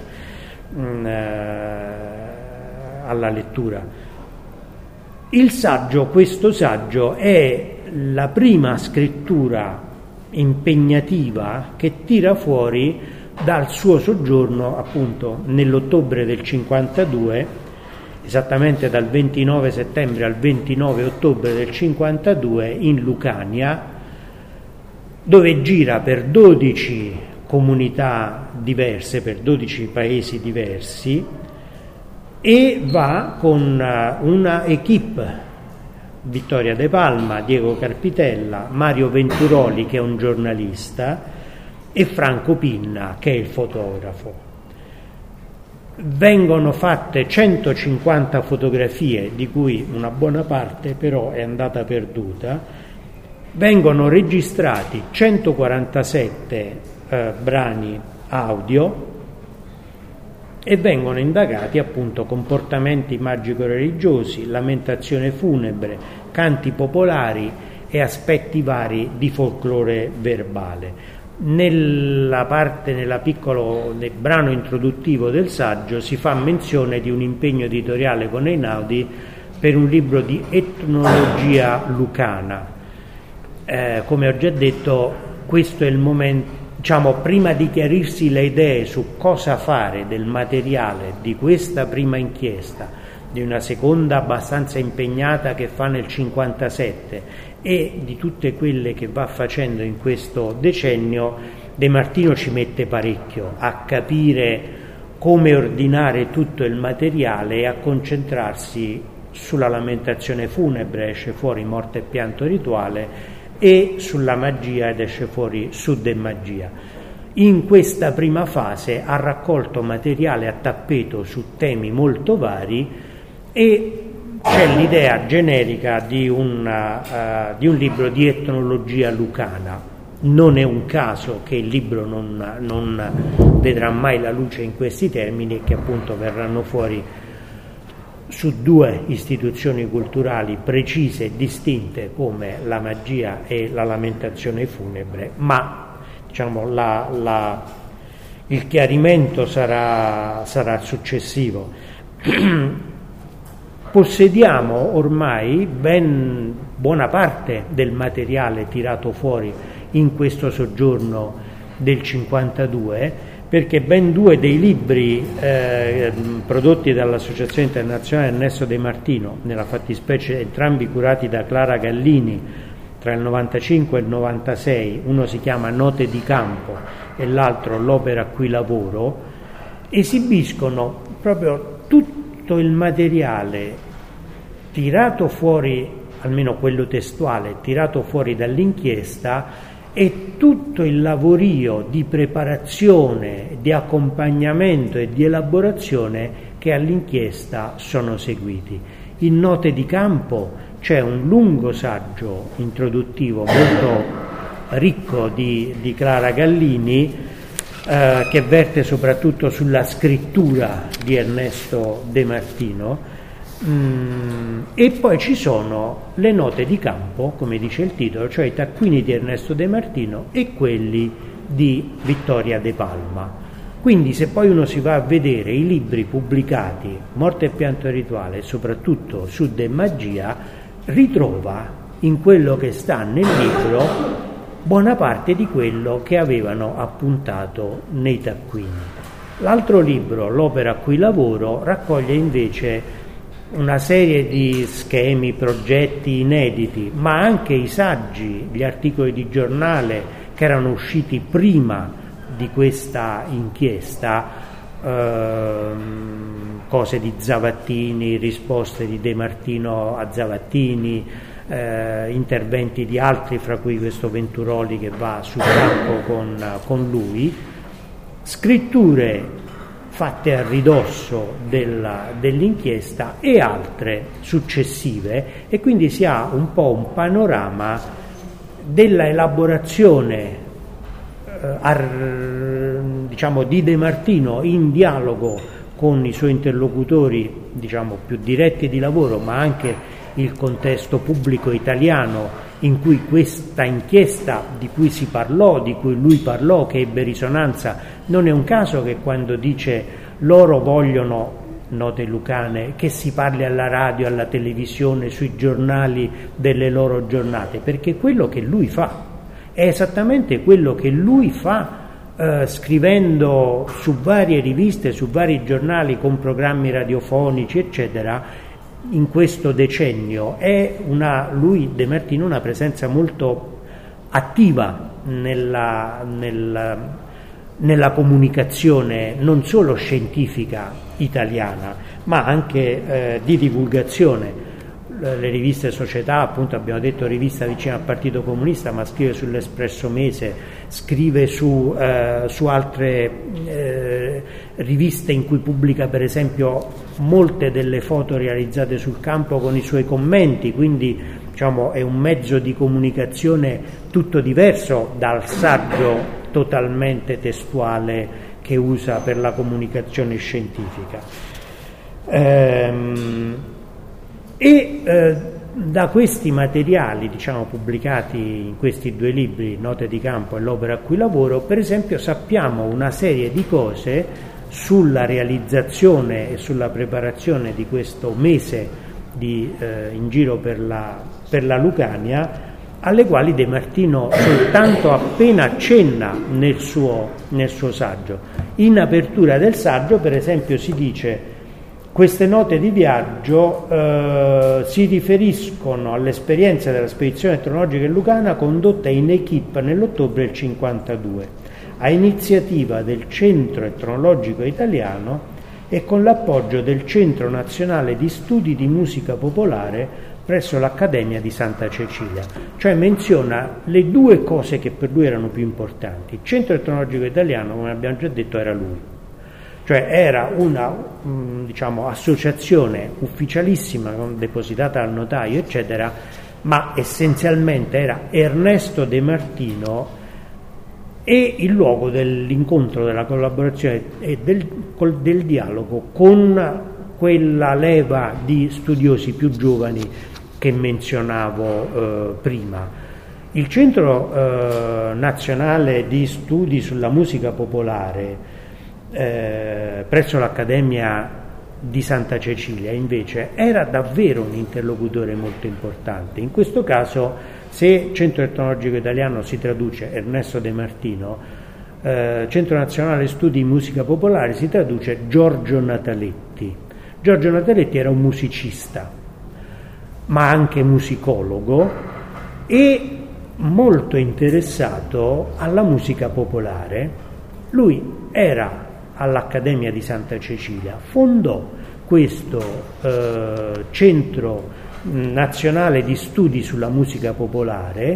alla lettura. Questo saggio è la prima scrittura impegnativa che tira fuori dal suo soggiorno appunto nell'ottobre del 52, esattamente dal 29 settembre al 29 ottobre del 52 in Lucania, dove gira per 12 comunità diverse, per 12 paesi diversi, e va con una equipe: Vittoria De Palma, Diego Carpitella, Mario Venturoli, che è un giornalista, e Franco Pinna, che è il fotografo. Vengono fatte 150 fotografie, di cui una buona parte però è andata perduta. Vengono registrati 147 brani audio e vengono indagati appunto comportamenti magico-religiosi, lamentazione funebre, canti popolari e aspetti vari di folklore verbale. Nel brano introduttivo del saggio si fa menzione di un impegno editoriale con Einaudi per un libro di etnologia lucana. Come ho già detto, questo è il momento, diciamo, prima di chiarirsi le idee su cosa fare del materiale di questa prima inchiesta, di una seconda abbastanza impegnata che fa nel 57 e di tutte quelle che va facendo in questo decennio, De Martino ci mette parecchio a capire come ordinare tutto il materiale e a concentrarsi sulla lamentazione funebre, esce fuori Morte e pianto rituale, e sulla magia ed esce fuori Sud e magia. in questa prima fase ha raccolto materiale a tappeto su temi molto vari e c'è l'idea generica di un libro di etnologia lucana. Non è un caso che il libro non vedrà mai la luce in questi termini e che appunto verranno fuori su due istituzioni culturali precise e distinte come la magia e la lamentazione funebre, ma diciamo il chiarimento sarà successivo. Possediamo ormai ben buona parte del materiale tirato fuori in questo soggiorno del 52, perché ben due dei libri prodotti dall'Associazione Internazionale Ernesto De Martino, nella fattispecie entrambi curati da Clara Gallini tra il 95 e il 96, uno si chiama Note di campo e l'altro L'opera a cui lavoro, esibiscono proprio tutto il materiale tirato fuori, almeno quello testuale, tirato fuori dall'inchiesta, e tutto il lavorio di preparazione, di accompagnamento e di elaborazione che all'inchiesta sono seguiti. In Note di campo c'è un lungo saggio introduttivo molto ricco di Clara Gallini, che verte soprattutto sulla scrittura di Ernesto De Martino, e poi ci sono le note di campo, come dice il titolo, cioè i taccuini di Ernesto De Martino e quelli di Vittoria De Palma. Quindi se poi uno si va a vedere i libri pubblicati, Morte e pianto rituale, soprattutto su De Magia, ritrova in quello che sta nel libro buona parte di quello che avevano appuntato nei taccuini. L'altro libro, L'opera a cui lavoro, raccoglie invece una serie di schemi, progetti inediti, ma anche i saggi, gli articoli di giornale che erano usciti prima di questa inchiesta, cose di Zavattini, risposte di De Martino a Zavattini, interventi di altri, fra cui questo Venturoli che va sul campo con lui, scritture fatte a ridosso dell'inchiesta e altre successive, e quindi si ha un po' un panorama della elaborazione diciamo di De Martino in dialogo con i suoi interlocutori, diciamo più diretti di lavoro, ma anche il contesto pubblico italiano in cui questa inchiesta di cui si parlò, di cui lui parlò, che ebbe risonanza. Non è un caso che quando dice loro vogliono, note lucane, che si parli alla radio, alla televisione, sui giornali delle loro giornate, perché quello che lui fa è esattamente quello che lui fa, scrivendo su varie riviste, su vari giornali, con programmi radiofonici eccetera. In questo decennio è lui De Martino una presenza molto attiva nella comunicazione non solo scientifica italiana, ma anche di divulgazione. Le riviste Società, appunto abbiamo detto rivista vicina al Partito Comunista, ma scrive sull'Espresso Mese, scrive su altre riviste in cui pubblica per esempio molte delle foto realizzate sul campo con i suoi commenti, quindi diciamo è un mezzo di comunicazione tutto diverso dal saggio totalmente testuale che usa per la comunicazione scientifica. Da questi materiali, diciamo, pubblicati in questi due libri, Note di campo e L'opera a cui lavoro, per esempio sappiamo una serie di cose sulla realizzazione e sulla preparazione di questo mese in giro per la Lucania, alle quali De Martino soltanto appena accenna nel suo saggio. In apertura del saggio, per esempio, si dice: queste note di viaggio si riferiscono all'esperienza della spedizione etnologica in Lucana condotta in equipe nell'ottobre del 52, a iniziativa del Centro Etnologico Italiano e con l'appoggio del Centro Nazionale di Studi di Musica Popolare, presso l'Accademia di Santa Cecilia, cioè menziona le due cose che per lui erano più importanti. Il Centro Etnologico Italiano, come abbiamo già detto, era lui, cioè era una associazione ufficialissima depositata al notaio eccetera, ma essenzialmente era Ernesto De Martino e il luogo dell'incontro, della collaborazione e del dialogo con quella leva di studiosi più giovani che menzionavo prima. Il Centro Nazionale di Studi sulla Musica Popolare presso l'Accademia di Santa Cecilia invece era davvero un interlocutore molto importante. In questo caso, se Centro Etnologico Italiano si traduce Ernesto De Martino, Centro Nazionale Studi in Musica Popolare si traduce Giorgio Nataletti. Giorgio Nataletti era un musicista, ma anche musicologo e molto interessato alla musica popolare. Lui era all'Accademia di Santa Cecilia, fondò questo Centro Nazionale di Studi sulla Musica Popolare,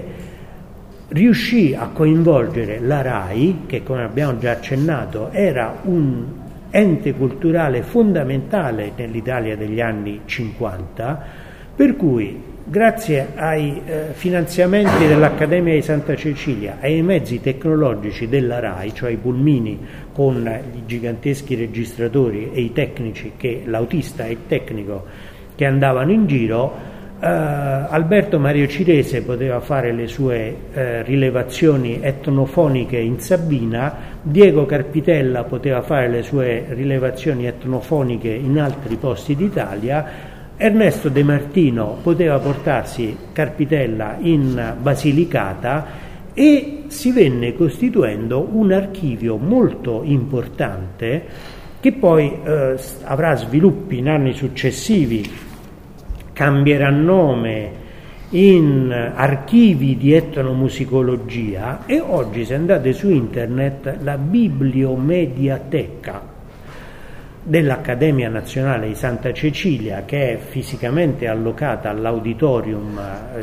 riuscì a coinvolgere la RAI, che come abbiamo già accennato era un ente culturale fondamentale nell'Italia degli anni 50, per cui grazie ai finanziamenti dell'Accademia di Santa Cecilia e ai mezzi tecnologici della RAI, cioè i pulmini con i giganteschi registratori e i tecnici, l'autista e il tecnico che andavano in giro, Alberto Mario Cirese poteva fare le sue rilevazioni etnofoniche in Sabina, Diego Carpitella poteva fare le sue rilevazioni etnofoniche in altri posti d'Italia, Ernesto De Martino poteva portarsi Carpitella in Basilicata e si venne costituendo un archivio molto importante che poi avrà sviluppi in anni successivi, cambierà nome in archivi di etnomusicologia e oggi, se andate su internet, la bibliomediateca dell'Accademia Nazionale di Santa Cecilia, che è fisicamente allocata all'auditorium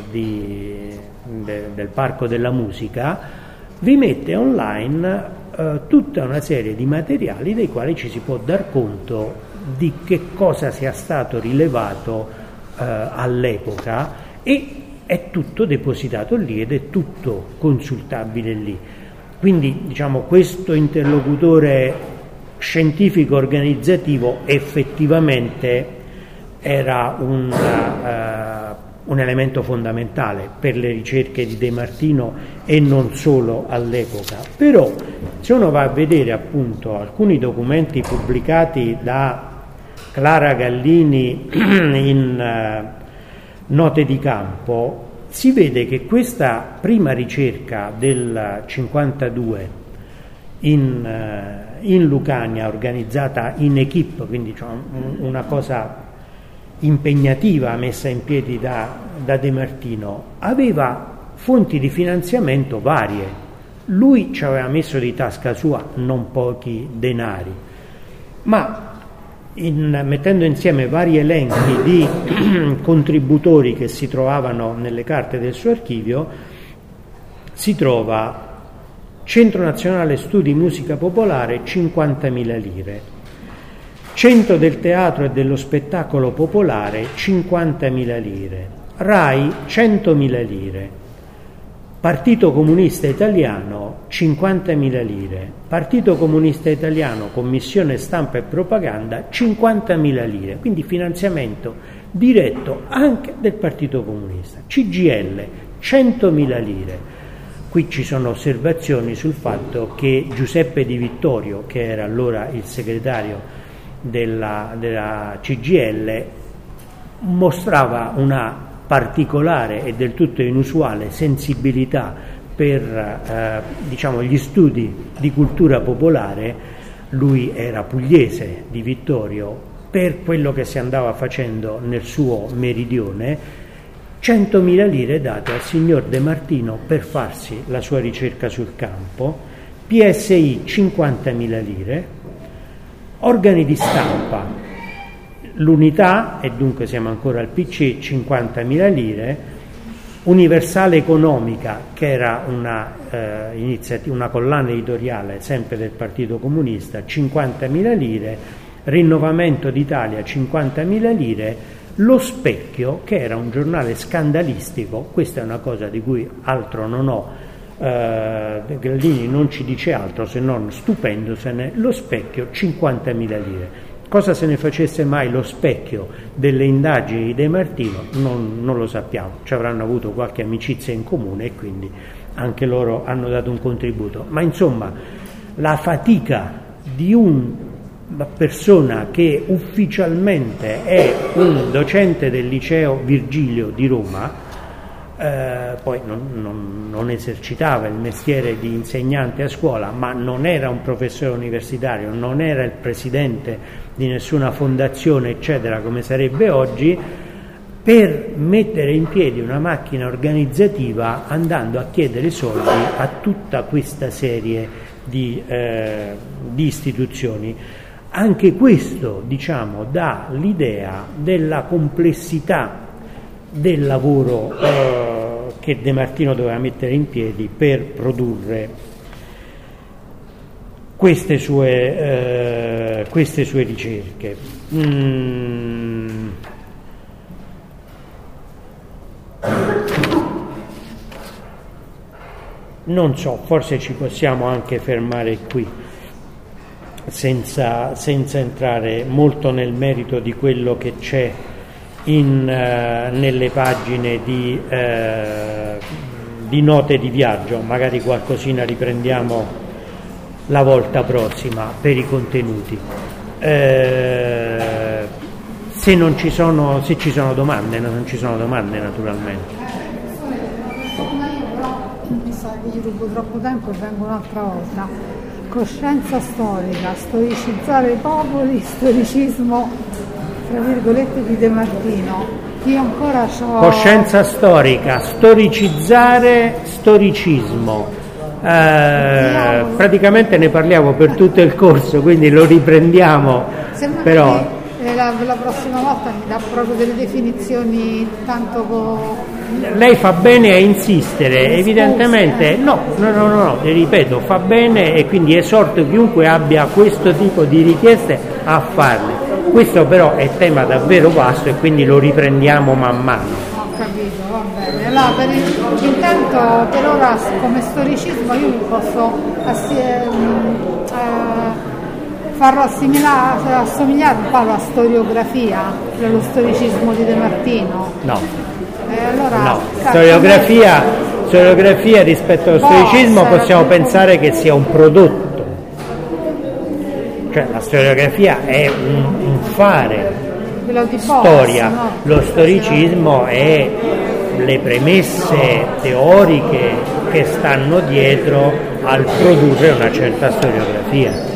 del Parco della Musica, vi mette online tutta una serie di materiali dei quali ci si può dar conto di che cosa sia stato rilevato all'epoca, e è tutto depositato lì ed è tutto consultabile lì. Quindi questo interlocutore scientifico organizzativo effettivamente era un elemento fondamentale per le ricerche di De Martino e non solo all'epoca. Però se uno va a vedere appunto alcuni documenti pubblicati da Clara Gallini in Note di campo, si vede che questa prima ricerca del 52 in Lucania, organizzata in equipe, quindi una cosa impegnativa messa in piedi da De Martino, aveva fonti di finanziamento varie. Lui ci aveva messo di tasca sua non pochi denari, ma mettendo insieme vari elenchi di contributori che si trovavano nelle carte del suo archivio, si trova Centro Nazionale Studi Musica Popolare 50.000 lire, Centro del Teatro e dello Spettacolo Popolare 50.000 lire, RAI 100.000 lire, Partito Comunista Italiano 50.000 lire, Partito Comunista Italiano Commissione Stampa e Propaganda 50.000 lire, quindi finanziamento diretto anche del Partito Comunista. CGIL 100.000 lire. Qui ci sono osservazioni sul fatto che Giuseppe Di Vittorio, che era allora il segretario della CGIL, mostrava una particolare e del tutto inusuale sensibilità per gli studi di cultura popolare. Lui era pugliese, Di Vittorio, per quello che si andava facendo nel suo meridione. 100.000 lire date al signor De Martino per farsi la sua ricerca sul campo, PSI 50.000 lire, organi di stampa. l'Unità, e dunque siamo ancora al PC, 50.000 lire, Universale Economica, che era una collana editoriale sempre del Partito Comunista, 50.000 lire, Rinnovamento d'Italia, 50.000 lire, Lo Specchio, che era un giornale scandalistico, questa è una cosa di cui altro non ho, Gallini non ci dice altro se non stupendosene, Lo Specchio, 50.000 lire. Cosa se ne facesse mai Lo Specchio delle indagini di De Martino non lo sappiamo, ci avranno avuto qualche amicizia in comune e quindi anche loro hanno dato un contributo, ma insomma la fatica di una persona che ufficialmente è un docente del liceo Virgilio di Roma, poi non esercitava il mestiere di insegnante a scuola, ma non era un professore universitario, non era il presidente di nessuna fondazione eccetera come sarebbe oggi, per mettere in piedi una macchina organizzativa andando a chiedere soldi a tutta questa serie di istituzioni. Anche questo, diciamo, dà l'idea della complessità del lavoro che De Martino doveva mettere in piedi per produrre queste sue ricerche. Non so, forse ci possiamo anche fermare qui senza entrare molto nel merito di quello che c'è nelle pagine di note di viaggio. Magari qualcosina riprendiamo la volta prossima per i contenuti. Se ci sono domande, non ci sono domande naturalmente. Mi sa che gli rubo troppo tempo e vengo un'altra volta. Coscienza storica, storicizzare i popoli, storicismo tra virgolette di De Martino. Io ancora c'ho... Coscienza storica, storicizzare, storicismo. Praticamente ne parliamo per tutto il corso, quindi lo riprendiamo. Però la prossima volta mi dà proprio delle definizioni tanto lei fa bene a insistere, evidentemente no, ripeto, fa bene, e quindi esorto chiunque abbia questo tipo di richieste a farle. Questo però è tema davvero vasto e quindi lo riprendiamo man mano. Ho capito, va bene. Allora, intanto per ora come storicismo io posso farlo assomigliare un po' alla storiografia, dello storicismo di De Martino. No. Allora, no, storiografia rispetto allo storicismo possiamo pensare che sia un prodotto. Cioè la storiografia è un fare storia, no? Lo storicismo è le premesse teoriche che stanno dietro al produrre una certa storiografia.